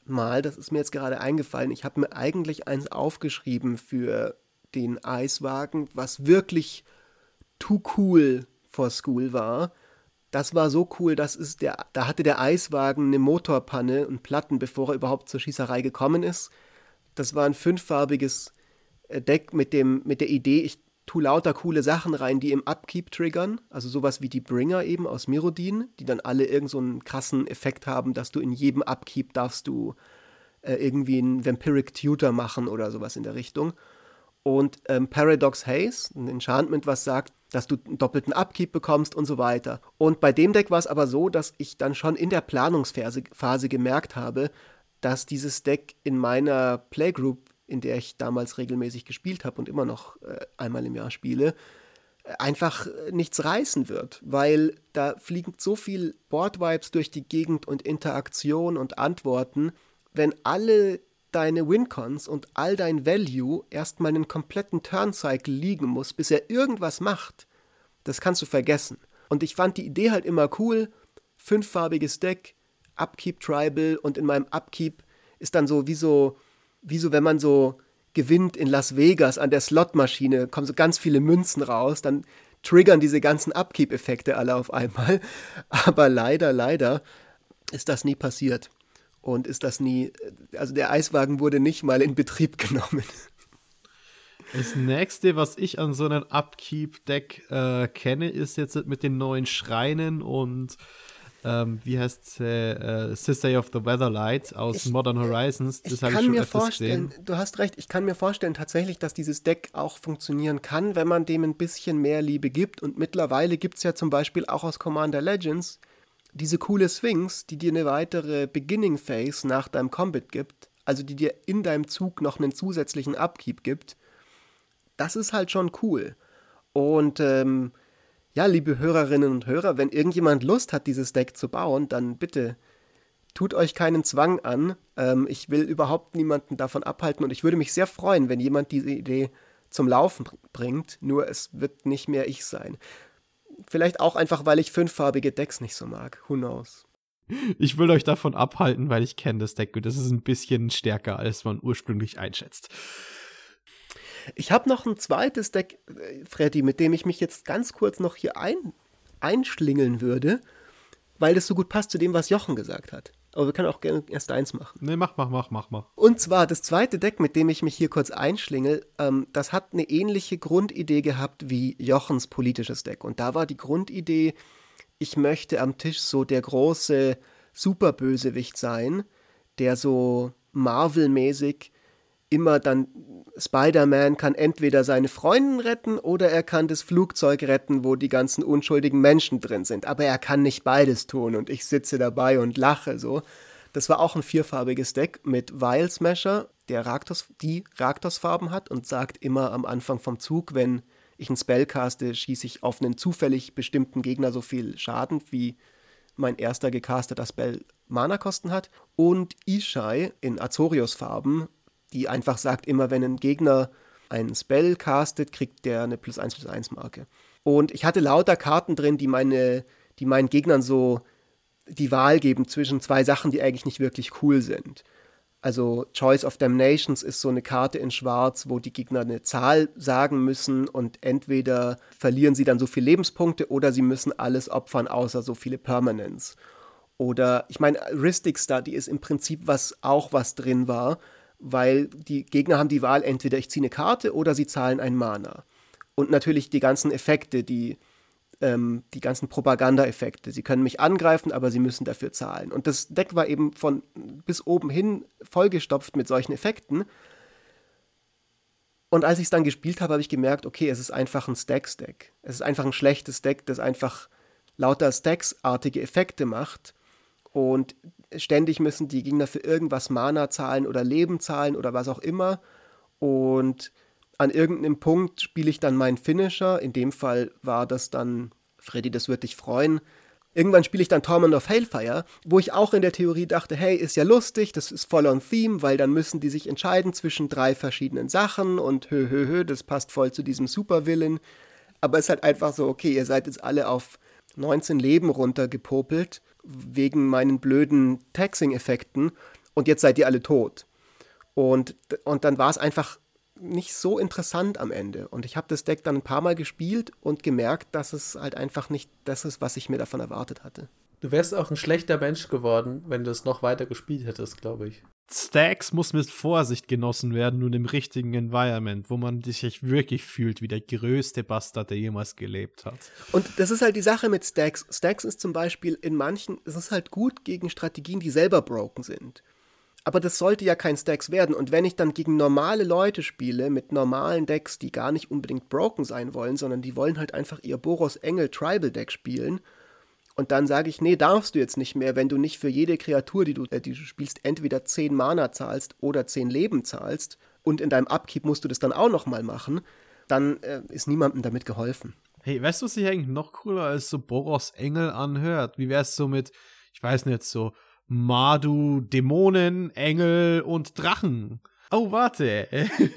mal, das ist mir jetzt gerade eingefallen, ich habe mir eigentlich eins aufgeschrieben für den Eiswagen, was wirklich too cool for school war. Das war so cool, das ist der, da hatte der Eiswagen eine Motorpanne und Platten, bevor er überhaupt zur Schießerei gekommen ist. Das war ein fünffarbiges Deck mit, dem, mit der Idee, ich tue lauter coole Sachen rein, die im Upkeep triggern. Also sowas wie die Bringer eben aus Mirrodin, die dann alle irgend so einen krassen Effekt haben, dass du in jedem Upkeep darfst du äh, irgendwie einen Vampiric Tutor machen oder sowas in der Richtung. Und ähm, Paradox Haze, ein Enchantment, was sagt, dass du einen doppelten Upkeep bekommst und so weiter. Und bei dem Deck war es aber so, dass ich dann schon in der Planungsphase Phase gemerkt habe, dass dieses Deck in meiner Playgroup, in der ich damals regelmäßig gespielt habe und immer noch äh, einmal im Jahr spiele, einfach nichts reißen wird, weil da fliegen so viel Board-Vibes durch die Gegend und Interaktion und Antworten, wenn alle deine Wincons und all dein Value erstmal einen kompletten Turn-Cycle liegen muss, bis er irgendwas macht, das kannst du vergessen. Und ich fand die Idee halt immer cool, fünffarbiges Deck, Upkeep Tribal und in meinem Upkeep ist dann so wie so wie so, wenn man so gewinnt in Las Vegas an der Slotmaschine, kommen so ganz viele Münzen raus, dann triggern diese ganzen Upkeep-Effekte alle auf einmal. Aber leider, leider ist das nie passiert. Und ist das nie, also der Eiswagen wurde nicht mal in Betrieb genommen. Das nächste, was ich an so einem Upkeep-Deck äh, kenne, ist jetzt mit den neuen Schreinen und Ähm, wie heißt äh, äh, Sister of the Weatherlight aus ich, Modern Horizons. Das habe ich schon öfters vorstellen, gesehen. Du hast recht, ich kann mir vorstellen tatsächlich, dass dieses Deck auch funktionieren kann, wenn man dem ein bisschen mehr Liebe gibt. Und mittlerweile gibt es ja zum Beispiel auch aus Commander Legends diese coole Sphinx, die dir eine weitere Beginning Phase nach deinem Combat gibt, also die dir in deinem Zug noch einen zusätzlichen Upkeep gibt. Das ist halt schon cool. Und ähm, ja, liebe Hörerinnen und Hörer, wenn irgendjemand Lust hat, dieses Deck zu bauen, dann bitte tut euch keinen Zwang an. Ähm, ich will überhaupt niemanden davon abhalten und ich würde mich sehr freuen, wenn jemand diese Idee zum Laufen bringt, nur es wird nicht mehr ich sein. Vielleicht auch einfach, weil ich fünffarbige Decks nicht so mag. Who knows? Ich will euch davon abhalten, weil ich kenne das Deck und das ist ein bisschen stärker, als man ursprünglich einschätzt. Ich habe noch ein zweites Deck, Freddy, mit dem ich mich jetzt ganz kurz noch hier ein, einschlingeln würde, weil das so gut passt zu dem, was Jochen gesagt hat. Aber wir können auch gerne erst eins machen. Nee, mach, mach, mach, mach, mach. Und zwar das zweite Deck, mit dem ich mich hier kurz einschlingel, ähm, das hat eine ähnliche Grundidee gehabt wie Jochens politisches Deck. Und da war die Grundidee, ich möchte am Tisch so der große Superbösewicht sein, der so Marvel-mäßig immer dann, Spider-Man kann entweder seine Freundin retten oder er kann das Flugzeug retten, wo die ganzen unschuldigen Menschen drin sind. Aber er kann nicht beides tun und ich sitze dabei und lache so. Das war auch ein vierfarbiges Deck mit Vial Smasher, der Raktos, die Raktos-Farben hat und sagt immer am Anfang vom Zug, wenn ich einen Spell caste, schieße ich auf einen zufällig bestimmten Gegner so viel Schaden, wie mein erster gecasteter Spell Mana-Kosten hat. Und Ishai in Azorius-Farben, die einfach sagt, immer wenn ein Gegner einen Spell castet, kriegt der eine plus eins plus eins Marke. Und ich hatte lauter Karten drin, die, meine, die meinen Gegnern so die Wahl geben zwischen zwei Sachen, die eigentlich nicht wirklich cool sind. Also Choice of Damnations ist so eine Karte in Schwarz, wo die Gegner eine Zahl sagen müssen und entweder verlieren sie dann so viele Lebenspunkte oder sie müssen alles opfern, außer so viele Permanents. Oder, ich meine, Rhystic Study ist im Prinzip was auch was drin war, weil die Gegner haben die Wahl, entweder ich ziehe eine Karte oder sie zahlen ein Mana. Und natürlich die ganzen Effekte, die, ähm, die ganzen Propaganda-Effekte. Sie können mich angreifen, aber sie müssen dafür zahlen. Und das Deck war eben von bis oben hin vollgestopft mit solchen Effekten. Und als ich es dann gespielt habe, habe ich gemerkt, okay, es ist einfach ein Stacks-Deck. Es ist einfach ein schlechtes Deck, das einfach lauter Stacks-artige Effekte macht. Und ständig müssen die Gegner für irgendwas Mana zahlen oder Leben zahlen oder was auch immer. Und an irgendeinem Punkt spiele ich dann meinen Finisher. In dem Fall war das dann, Freddy, das wird dich freuen. Irgendwann spiele ich dann Torment of Hailfire, wo ich auch in der Theorie dachte, hey, ist ja lustig, das ist voll on theme, weil dann müssen die sich entscheiden zwischen drei verschiedenen Sachen und hö, hö, hö, das passt voll zu diesem Supervillain. Aber es ist halt einfach so, okay, ihr seid jetzt alle auf neunzehn Leben runtergepopelt wegen meinen blöden Taxing-Effekten und jetzt seid ihr alle tot. Und, und dann war es einfach nicht so interessant am Ende. Und ich habe das Deck dann ein paar Mal gespielt und gemerkt, dass es halt einfach nicht das ist, was ich mir davon erwartet hatte. Du wärst auch ein schlechter Mensch geworden, wenn du es noch weiter gespielt hättest, glaube ich. Stacks muss mit Vorsicht genossen werden und im richtigen Environment, wo man sich wirklich fühlt wie der größte Bastard, der jemals gelebt hat. Und das ist halt die Sache mit Stacks. Stacks ist zum Beispiel in manchen, es ist halt gut gegen Strategien, die selber broken sind. Aber das sollte ja kein Stacks werden. Und wenn ich dann gegen normale Leute spiele, mit normalen Decks, die gar nicht unbedingt broken sein wollen, sondern die wollen halt einfach ihr Boros Engel Tribal Deck spielen, und dann sage ich, nee, darfst du jetzt nicht mehr, wenn du nicht für jede Kreatur, die du, äh, die du spielst, entweder zehn Mana zahlst oder zehn Leben zahlst und in deinem Upkeep musst du das dann auch nochmal machen, dann äh, ist niemandem damit geholfen. Hey, weißt du, was sich eigentlich noch cooler als so Boros Engel anhört? Wie wär's so mit, ich weiß nicht, so Mardu, Dämonen, Engel und Drachen? Oh, warte.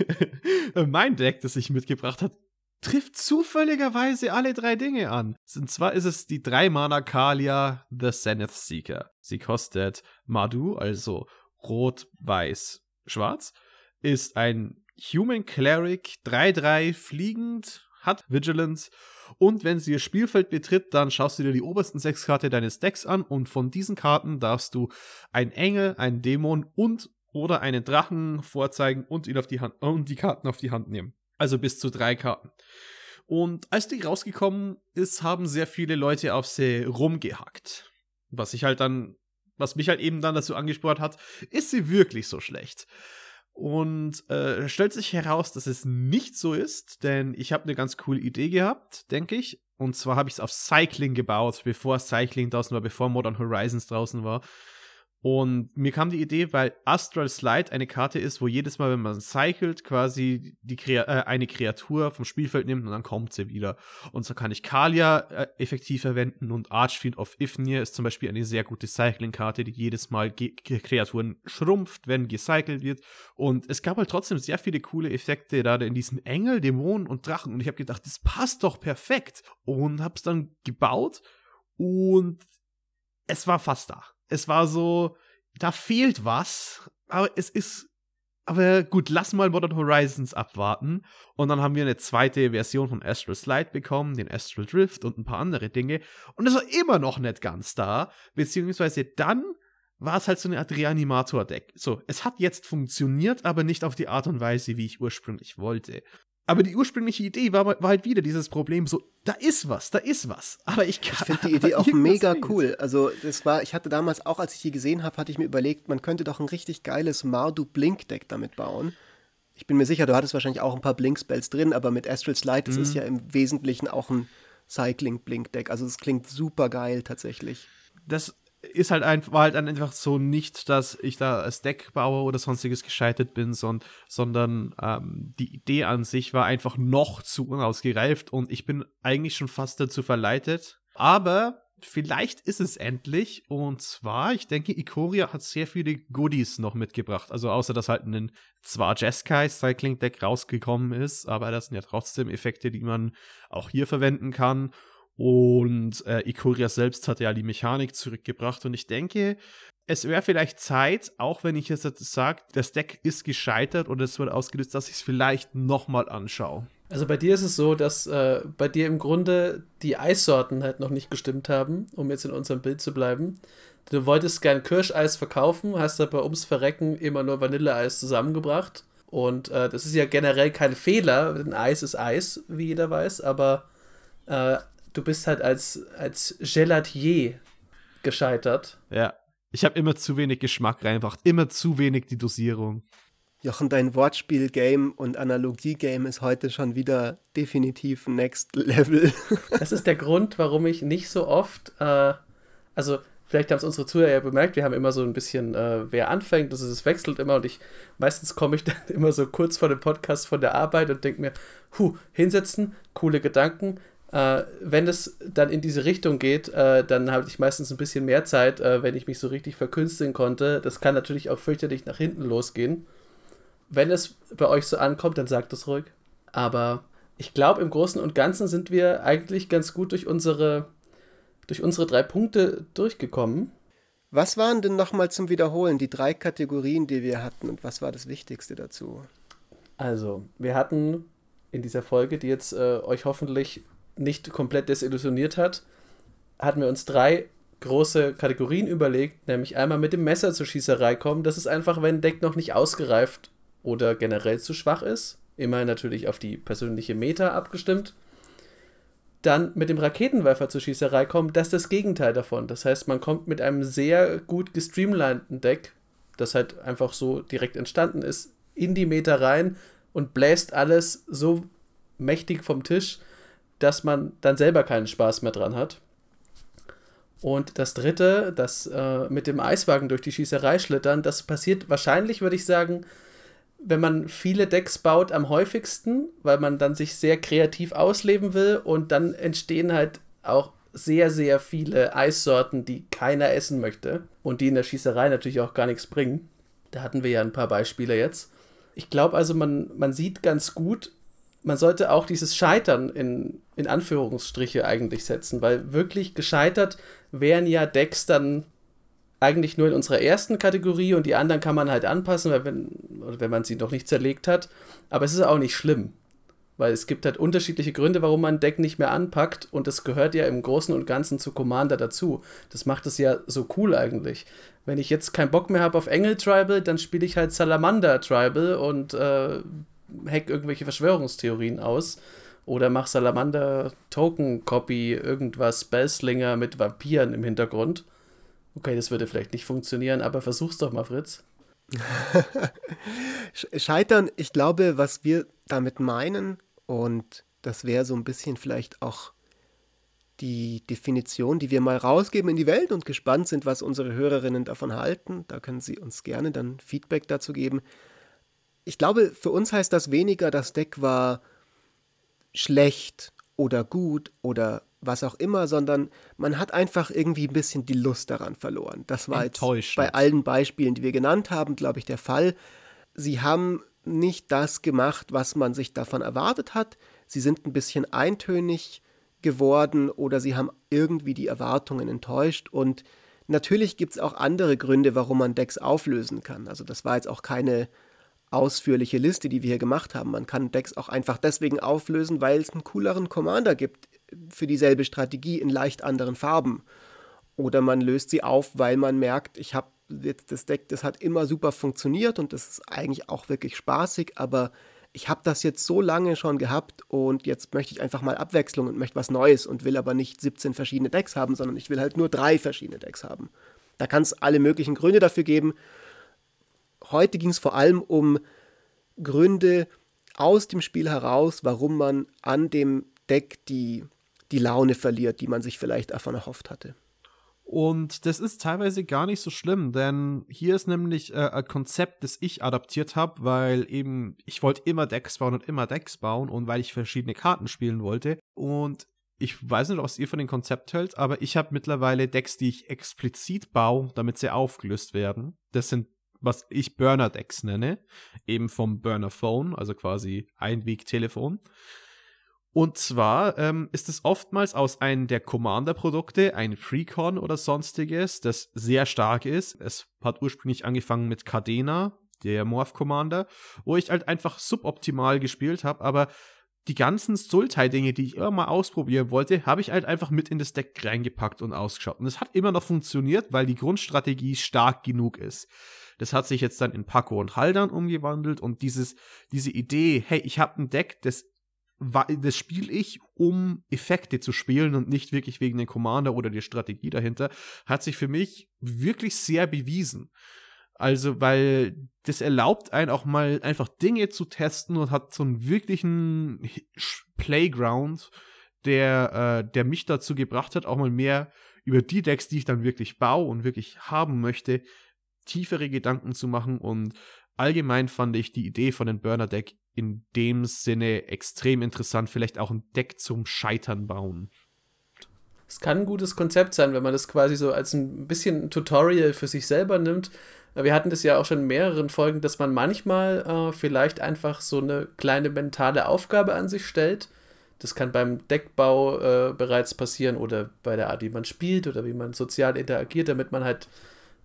Mein Deck, das ich mitgebracht habe, trifft zufälligerweise alle drei Dinge an. Und zwar ist es die drei Mana Kalia The Zenith Seeker. Sie kostet Mardu, also rot, weiß, schwarz, ist ein Human Cleric, drei drei fliegend, hat Vigilance und wenn sie ihr Spielfeld betritt, dann schaust du dir die obersten sechs Karten deines Decks an und von diesen Karten darfst du einen Engel, einen Dämon und oder einen Drachen vorzeigen und ihn auf die Hand und die Karten auf die Hand nehmen. Also bis zu drei Karten. Und als die rausgekommen ist, haben sehr viele Leute auf sie rumgehackt. Was ich halt dann, was mich halt eben dann dazu angespornt hat, ist sie wirklich so schlecht? Und äh, stellt sich heraus, dass es nicht so ist, denn ich habe eine ganz coole Idee gehabt, denke ich. Und zwar habe ich es auf Cycling gebaut, bevor Cycling draußen war, bevor Modern Horizons draußen war. Und mir kam die Idee, weil Astral Slide eine Karte ist, wo jedes Mal, wenn man cycelt, quasi die Krea- äh, eine Kreatur vom Spielfeld nimmt und dann kommt sie wieder. Und so kann ich Kalia äh, effektiv verwenden und Archfiend of Ifnir ist zum Beispiel eine sehr gute Cycling-Karte, die jedes Mal Ge- Kreaturen schrumpft, wenn gecycelt wird. Und es gab halt trotzdem sehr viele coole Effekte da in diesem Engel, Dämonen und Drachen. Und ich habe gedacht, das passt doch perfekt. Und hab's dann gebaut und es war fast da. Es war so, da fehlt was, aber es ist, aber gut, lass mal Modern Horizons abwarten. Und dann haben wir eine zweite Version von Astral Slide bekommen, den Astral Drift und ein paar andere Dinge. Und es war immer noch nicht ganz da, beziehungsweise dann war es halt so eine Art Reanimator-Deck. So, es hat jetzt funktioniert, aber nicht auf die Art und Weise, wie ich ursprünglich wollte. Aber die ursprüngliche Idee war, war halt wieder dieses Problem, so, da ist was, da ist was. Aber ich kann. Ich finde die Idee auch mega cool. Also, das war, ich hatte damals auch, als ich die gesehen habe, hatte ich mir überlegt, man könnte doch ein richtig geiles Mardu-Blink-Deck damit bauen. Ich bin mir sicher, du hattest wahrscheinlich auch ein paar Blink-Spells drin, aber mit Astral Slide, das mhm. ist ja im Wesentlichen auch ein Cycling-Blink-Deck. Also, es klingt super geil tatsächlich. Das ist halt einfach, war halt einfach so nicht, dass ich da als Deckbauer oder sonstiges gescheitert bin, son- sondern ähm, die Idee an sich war einfach noch zu unausgereift und ich bin eigentlich schon fast dazu verleitet. Aber vielleicht ist es endlich und zwar, ich denke, Ikoria hat sehr viele Goodies noch mitgebracht. Also außer, dass halt ein zwar Jeskai Cycling Deck rausgekommen ist, aber das sind ja trotzdem Effekte, die man auch hier verwenden kann. Und äh, Ikoria selbst hat ja die Mechanik zurückgebracht und ich denke, es wäre vielleicht Zeit, auch wenn ich jetzt sage, das Deck ist gescheitert oder es wird ausgelöst, dass ich es vielleicht nochmal anschaue. Also bei dir ist es so, dass äh, bei dir im Grunde die Eissorten halt noch nicht gestimmt haben, um jetzt in unserem Bild zu bleiben. Du wolltest gern Kirscheis verkaufen, hast aber ums Verrecken immer nur Vanilleeis zusammengebracht. Und äh, das ist ja generell kein Fehler, denn Eis ist Eis, wie jeder weiß, aber äh, du bist halt als, als Gelatier gescheitert. Ja, ich habe immer zu wenig Geschmack reingebracht, immer zu wenig die Dosierung. Jochen, dein Wortspiel-Game und Analogie-Game ist heute schon wieder definitiv Next Level. Das ist der Grund, warum ich nicht so oft, äh, also vielleicht haben es unsere Zuhörer ja bemerkt, wir haben immer so ein bisschen, äh, wer anfängt, also es wechselt immer und ich, meistens komme ich dann immer so kurz vor dem Podcast von der Arbeit und denke mir, huh, hinsetzen, coole Gedanken. Äh, wenn es dann in diese Richtung geht, äh, dann habe ich meistens ein bisschen mehr Zeit, äh, wenn ich mich so richtig verkünsteln konnte. Das kann natürlich auch fürchterlich nach hinten losgehen. Wenn es bei euch so ankommt, dann sagt es ruhig. Aber ich glaube, im Großen und Ganzen sind wir eigentlich ganz gut durch unsere, durch unsere drei Punkte durchgekommen. Was waren denn nochmal zum Wiederholen die drei Kategorien, die wir hatten und was war das Wichtigste dazu? Also, wir hatten in dieser Folge, die jetzt äh, euch hoffentlich nicht komplett desillusioniert hat, hatten wir uns drei große Kategorien überlegt, nämlich einmal mit dem Messer zur Schießerei kommen. Das ist einfach, wenn ein Deck noch nicht ausgereift oder generell zu schwach ist. Immer natürlich auf die persönliche Meta abgestimmt. Dann mit dem Raketenwerfer zur Schießerei kommen, das ist das Gegenteil davon. Das heißt, man kommt mit einem sehr gut gestreamlineden Deck, das halt einfach so direkt entstanden ist, in die Meta rein und bläst alles so mächtig vom Tisch, dass man dann selber keinen Spaß mehr dran hat. Und das dritte, das äh, mit dem Eiswagen durch die Schießerei schlittern, das passiert wahrscheinlich, würde ich sagen, wenn man viele Decks baut, am häufigsten, weil man dann sich sehr kreativ ausleben will und dann entstehen halt auch sehr, sehr viele Eissorten, die keiner essen möchte und die in der Schießerei natürlich auch gar nichts bringen. Da hatten wir ja ein paar Beispiele jetzt. Ich glaube also, man, man sieht ganz gut, man sollte auch dieses Scheitern in, in Anführungsstriche eigentlich setzen, weil wirklich gescheitert wären ja Decks dann eigentlich nur in unserer ersten Kategorie und die anderen kann man halt anpassen, weil wenn, wenn man sie noch nicht zerlegt hat. Aber es ist auch nicht schlimm, weil es gibt halt unterschiedliche Gründe, warum man ein Deck nicht mehr anpackt und das gehört ja im Großen und Ganzen zu Commander dazu. Das macht es ja so cool eigentlich. Wenn ich jetzt keinen Bock mehr habe auf Engel Tribal, dann spiele ich halt Salamander Tribal und äh, hack irgendwelche Verschwörungstheorien aus oder mach Salamander Token Copy, irgendwas Spellslinger mit Vampiren im Hintergrund. Okay, das würde vielleicht nicht funktionieren, aber versuch's doch mal, Fritz. Scheitern, ich glaube, was wir damit meinen, und das wäre so ein bisschen vielleicht auch die Definition, die wir mal rausgeben in die Welt und gespannt sind, was unsere Hörerinnen davon halten. Da können sie uns gerne dann Feedback dazu geben. Ich glaube, für uns heißt das weniger, das Deck war schlecht oder gut oder was auch immer, sondern man hat einfach irgendwie ein bisschen die Lust daran verloren. Das war jetzt bei allen Beispielen, die wir genannt haben, glaube ich, der Fall. Sie haben nicht das gemacht, was man sich davon erwartet hat. Sie sind ein bisschen eintönig geworden oder sie haben irgendwie die Erwartungen enttäuscht. Und natürlich gibt es auch andere Gründe, warum man Decks auflösen kann. Also das war jetzt auch keine ausführliche Liste, die wir hier gemacht haben. Man kann Decks auch einfach deswegen auflösen, weil es einen cooleren Commander gibt für dieselbe Strategie in leicht anderen Farben. Oder man löst sie auf, weil man merkt, ich habe jetzt das Deck, das hat immer super funktioniert und das ist eigentlich auch wirklich spaßig, aber ich habe das jetzt so lange schon gehabt und jetzt möchte ich einfach mal Abwechslung und möchte was Neues und will aber nicht siebzehn verschiedene Decks haben, sondern ich will halt nur drei verschiedene Decks haben. Da kann es alle möglichen Gründe dafür geben. Heute ging es vor allem um Gründe aus dem Spiel heraus, warum man an dem Deck die, die Laune verliert, die man sich vielleicht davon erhofft hatte. Und das ist teilweise gar nicht so schlimm, denn hier ist nämlich äh, ein Konzept, das ich adaptiert habe, weil eben ich wollte immer Decks bauen und immer Decks bauen und weil ich verschiedene Karten spielen wollte. Und ich weiß nicht, was ihr von dem Konzept hält, aber ich habe mittlerweile Decks, die ich explizit baue, damit sie aufgelöst werden. Das sind, was ich Burner-Decks nenne, eben vom Burner Phone, also quasi Einweg-Telefon. Und zwar ähm, ist es oftmals aus einem der Commander-Produkte, ein Precon oder sonstiges, das sehr stark ist. Es hat ursprünglich angefangen mit Cadena, der Morph Commander, wo ich halt einfach suboptimal gespielt habe, aber die ganzen Sultai-Dinge, die ich immer mal ausprobieren wollte, habe ich halt einfach mit in das Deck reingepackt und ausgeschaut. Und es hat immer noch funktioniert, weil die Grundstrategie stark genug ist. Das hat sich jetzt dann in Paco und Haldan umgewandelt und dieses, diese Idee, hey, ich habe ein Deck, das das spiele ich, um Effekte zu spielen und nicht wirklich wegen den Commander oder der Strategie dahinter, hat sich für mich wirklich sehr bewiesen. Also, weil das erlaubt einen auch mal einfach Dinge zu testen und hat so einen wirklichen Playground, der, äh, der mich dazu gebracht hat, auch mal mehr über die Decks, die ich dann wirklich baue und wirklich haben möchte, tiefere Gedanken zu machen. Und allgemein fand ich die Idee von dem Burner-Deck in dem Sinne extrem interessant, vielleicht auch ein Deck zum Scheitern bauen. Es kann ein gutes Konzept sein, wenn man das quasi so als ein bisschen Tutorial für sich selber nimmt. Wir hatten das ja auch schon in mehreren Folgen, dass man manchmal äh, vielleicht einfach so eine kleine mentale Aufgabe an sich stellt. Das kann beim Deckbau äh, bereits passieren oder bei der Art, wie man spielt oder wie man sozial interagiert, damit man halt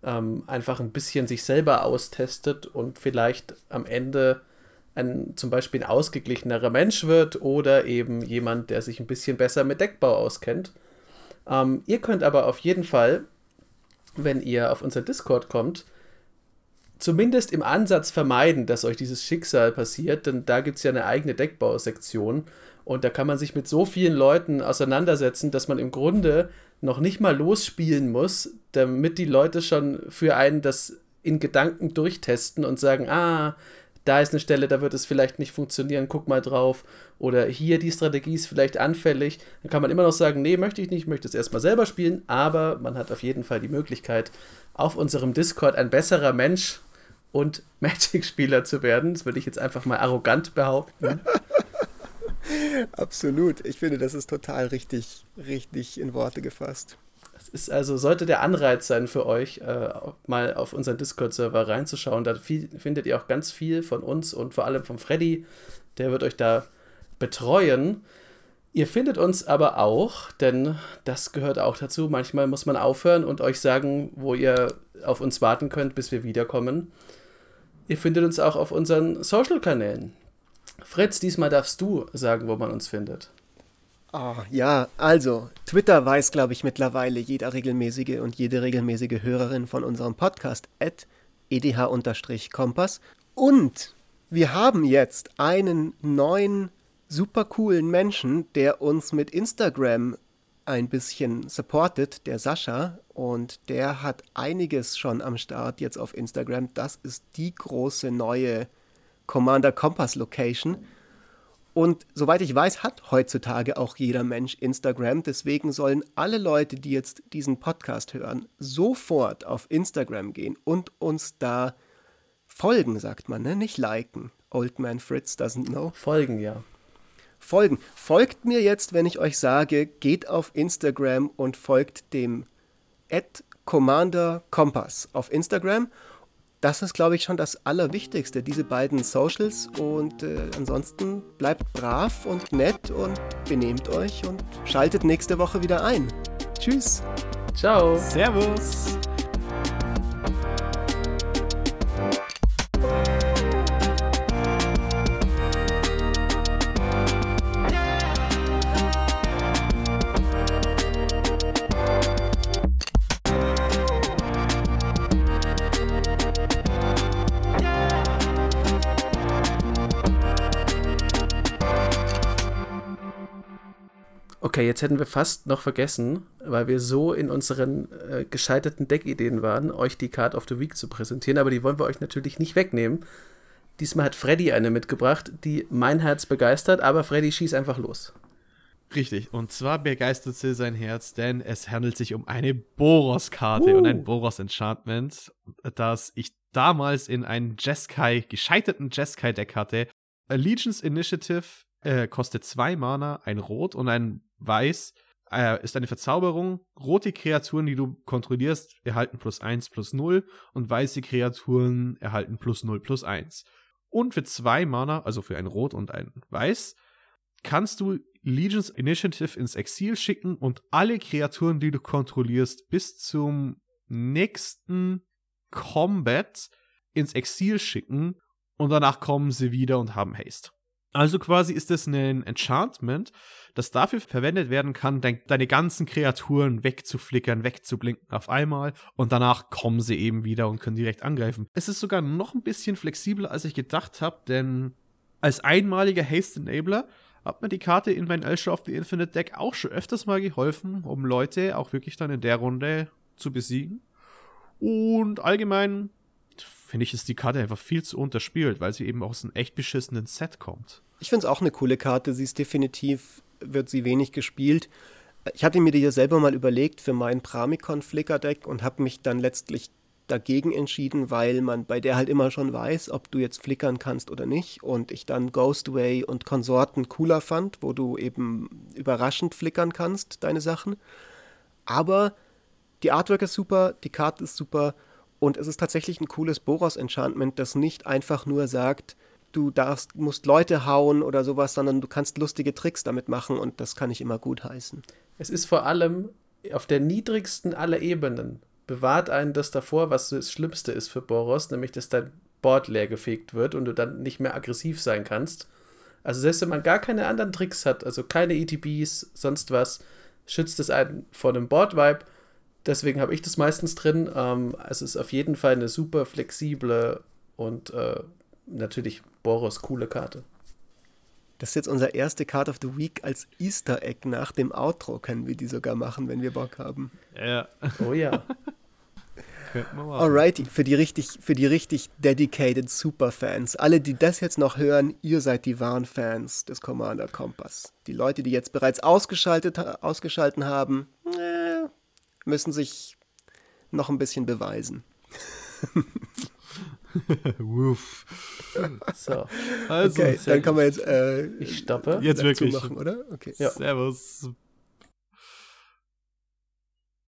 ähm, einfach ein bisschen sich selber austestet und vielleicht am Ende ein zum Beispiel ein ausgeglichenerer Mensch wird oder eben jemand, der sich ein bisschen besser mit Deckbau auskennt. Ähm, ihr könnt aber auf jeden Fall, wenn ihr auf unser Discord kommt, zumindest im Ansatz vermeiden, dass euch dieses Schicksal passiert, denn da gibt es ja eine eigene Deckbausektion und da kann man sich mit so vielen Leuten auseinandersetzen, dass man im Grunde noch nicht mal losspielen muss, damit die Leute schon für einen das in Gedanken durchtesten und sagen, ah, da ist eine Stelle, da wird es vielleicht nicht funktionieren, guck mal drauf. Oder hier, die Strategie ist vielleicht anfällig. Dann kann man immer noch sagen, nee, möchte ich nicht, ich möchte es erstmal selber spielen. Aber man hat auf jeden Fall die Möglichkeit, auf unserem Discord ein besserer Mensch und Magic-Spieler zu werden. Das würde ich jetzt einfach mal arrogant behaupten. Absolut. Ich finde, das ist total richtig, richtig in Worte gefasst. Es ist also, sollte der Anreiz sein für euch, äh, mal auf unseren Discord-Server reinzuschauen. Da viel, findet ihr auch ganz viel von uns und vor allem von Freddy. Der wird euch da betreuen. Ihr findet uns aber auch, denn das gehört auch dazu. Manchmal muss man aufhören und euch sagen, wo ihr auf uns warten könnt, bis wir wiederkommen. Ihr findet uns auch auf unseren Social-Kanälen. Fritz, diesmal darfst du sagen, wo man uns findet. Oh, ja, also, Twitter weiß, glaube ich, mittlerweile jeder regelmäßige und jede regelmäßige Hörerin von unserem Podcast at e d h Kompass. Und wir haben jetzt einen neuen, super coolen Menschen, der uns mit Instagram ein bisschen supportet, der Sascha. Und der hat einiges schon am Start jetzt auf Instagram. Das ist die große neue Commander Kompass Location. Und soweit ich weiß, hat heutzutage auch jeder Mensch Instagram. Deswegen sollen alle Leute, die jetzt diesen Podcast hören, sofort auf Instagram gehen und uns da folgen, sagt man, ne? Nicht liken. Old Man Fritz doesn't know. Folgen, ja. Folgen. Folgt mir jetzt, wenn ich euch sage, geht auf Instagram und folgt dem at Commander Kompass auf Instagram. Das ist, glaube ich, schon das Allerwichtigste, diese beiden Socials. Und äh, ansonsten bleibt brav und nett und benehmt euch und schaltet nächste Woche wieder ein. Tschüss. Ciao. Servus. Okay, jetzt hätten wir fast noch vergessen, weil wir so in unseren äh, gescheiterten Deckideen waren, euch die Card of the Week zu präsentieren, aber die wollen wir euch natürlich nicht wegnehmen. Diesmal hat Freddy eine mitgebracht, die mein Herz begeistert, aber Freddy, schieß einfach los. Richtig, und zwar begeistert sie sein Herz, denn es handelt sich um eine Boros-Karte uh. und ein Boros-Enchantment, das ich damals in einem Jeskai, gescheiterten Jeskai-Deck hatte. Allegiance Initiative äh, kostet zwei Mana, ein Rot und ein Weiß, äh, ist eine Verzauberung. Rote Kreaturen, die du kontrollierst, erhalten plus eins, plus null und weiße Kreaturen erhalten plus null, plus eins. Und für zwei Mana, also für ein Rot und ein Weiß, kannst du Legion's Initiative ins Exil schicken und alle Kreaturen, die du kontrollierst, bis zum nächsten Combat ins Exil schicken und danach kommen sie wieder und haben Haste. Also quasi ist es ein Enchantment, das dafür verwendet werden kann, de- deine ganzen Kreaturen wegzuflickern, wegzublinken auf einmal und danach kommen sie eben wieder und können direkt angreifen. Es ist sogar noch ein bisschen flexibler, als ich gedacht habe, denn als einmaliger Haste-Enabler hat mir die Karte in mein Elsher of the Infinite Deck auch schon öfters mal geholfen, um Leute auch wirklich dann in der Runde zu besiegen. Und allgemein finde ich, ist die Karte einfach viel zu unterspielt, weil sie eben aus einem echt beschissenen Set kommt. Ich finde es auch eine coole Karte. Sie ist definitiv, wird sie wenig gespielt. Ich hatte mir die ja selber mal überlegt für mein Pramikon-Flicker-Deck und habe mich dann letztlich dagegen entschieden, weil man bei der halt immer schon weiß, ob du jetzt flickern kannst oder nicht. Und ich dann Ghostway und Konsorten cooler fand, wo du eben überraschend flickern kannst, deine Sachen. Aber die Artwork ist super, die Karte ist super. Und es ist tatsächlich ein cooles Boros-Enchantment, das nicht einfach nur sagt, du darfst, musst Leute hauen oder sowas, sondern du kannst lustige Tricks damit machen und das kann ich immer gut heißen. Es ist vor allem auf der niedrigsten aller Ebenen bewahrt einen das davor, was so das Schlimmste ist für Boros, nämlich dass dein Board leer gefegt wird und du dann nicht mehr aggressiv sein kannst. Also selbst wenn man gar keine anderen Tricks hat, also keine E T Bs, sonst was, schützt es einen vor dem Board-Vibe. Deswegen habe ich das meistens drin. Ähm, es ist auf jeden Fall eine super flexible und äh, natürlich Boros coole Karte. Das ist jetzt unser erste Card of the Week als Easter Egg nach dem Outro. Können wir die sogar machen, wenn wir Bock haben. Ja. Oh ja. Könnten wir machen. Alrighty, für die richtig, für die richtig dedicated Superfans. Alle, die das jetzt noch hören, ihr seid die wahren Fans des Commander Kompass. Die Leute, die jetzt bereits ausgeschaltet, ausgeschalten haben, äh, müssen sich noch ein bisschen beweisen. Wuff. So. Also, Okay, dann kann man jetzt äh, ich stoppe. jetzt wirklich. machen, oder? Okay. Ja. Servus.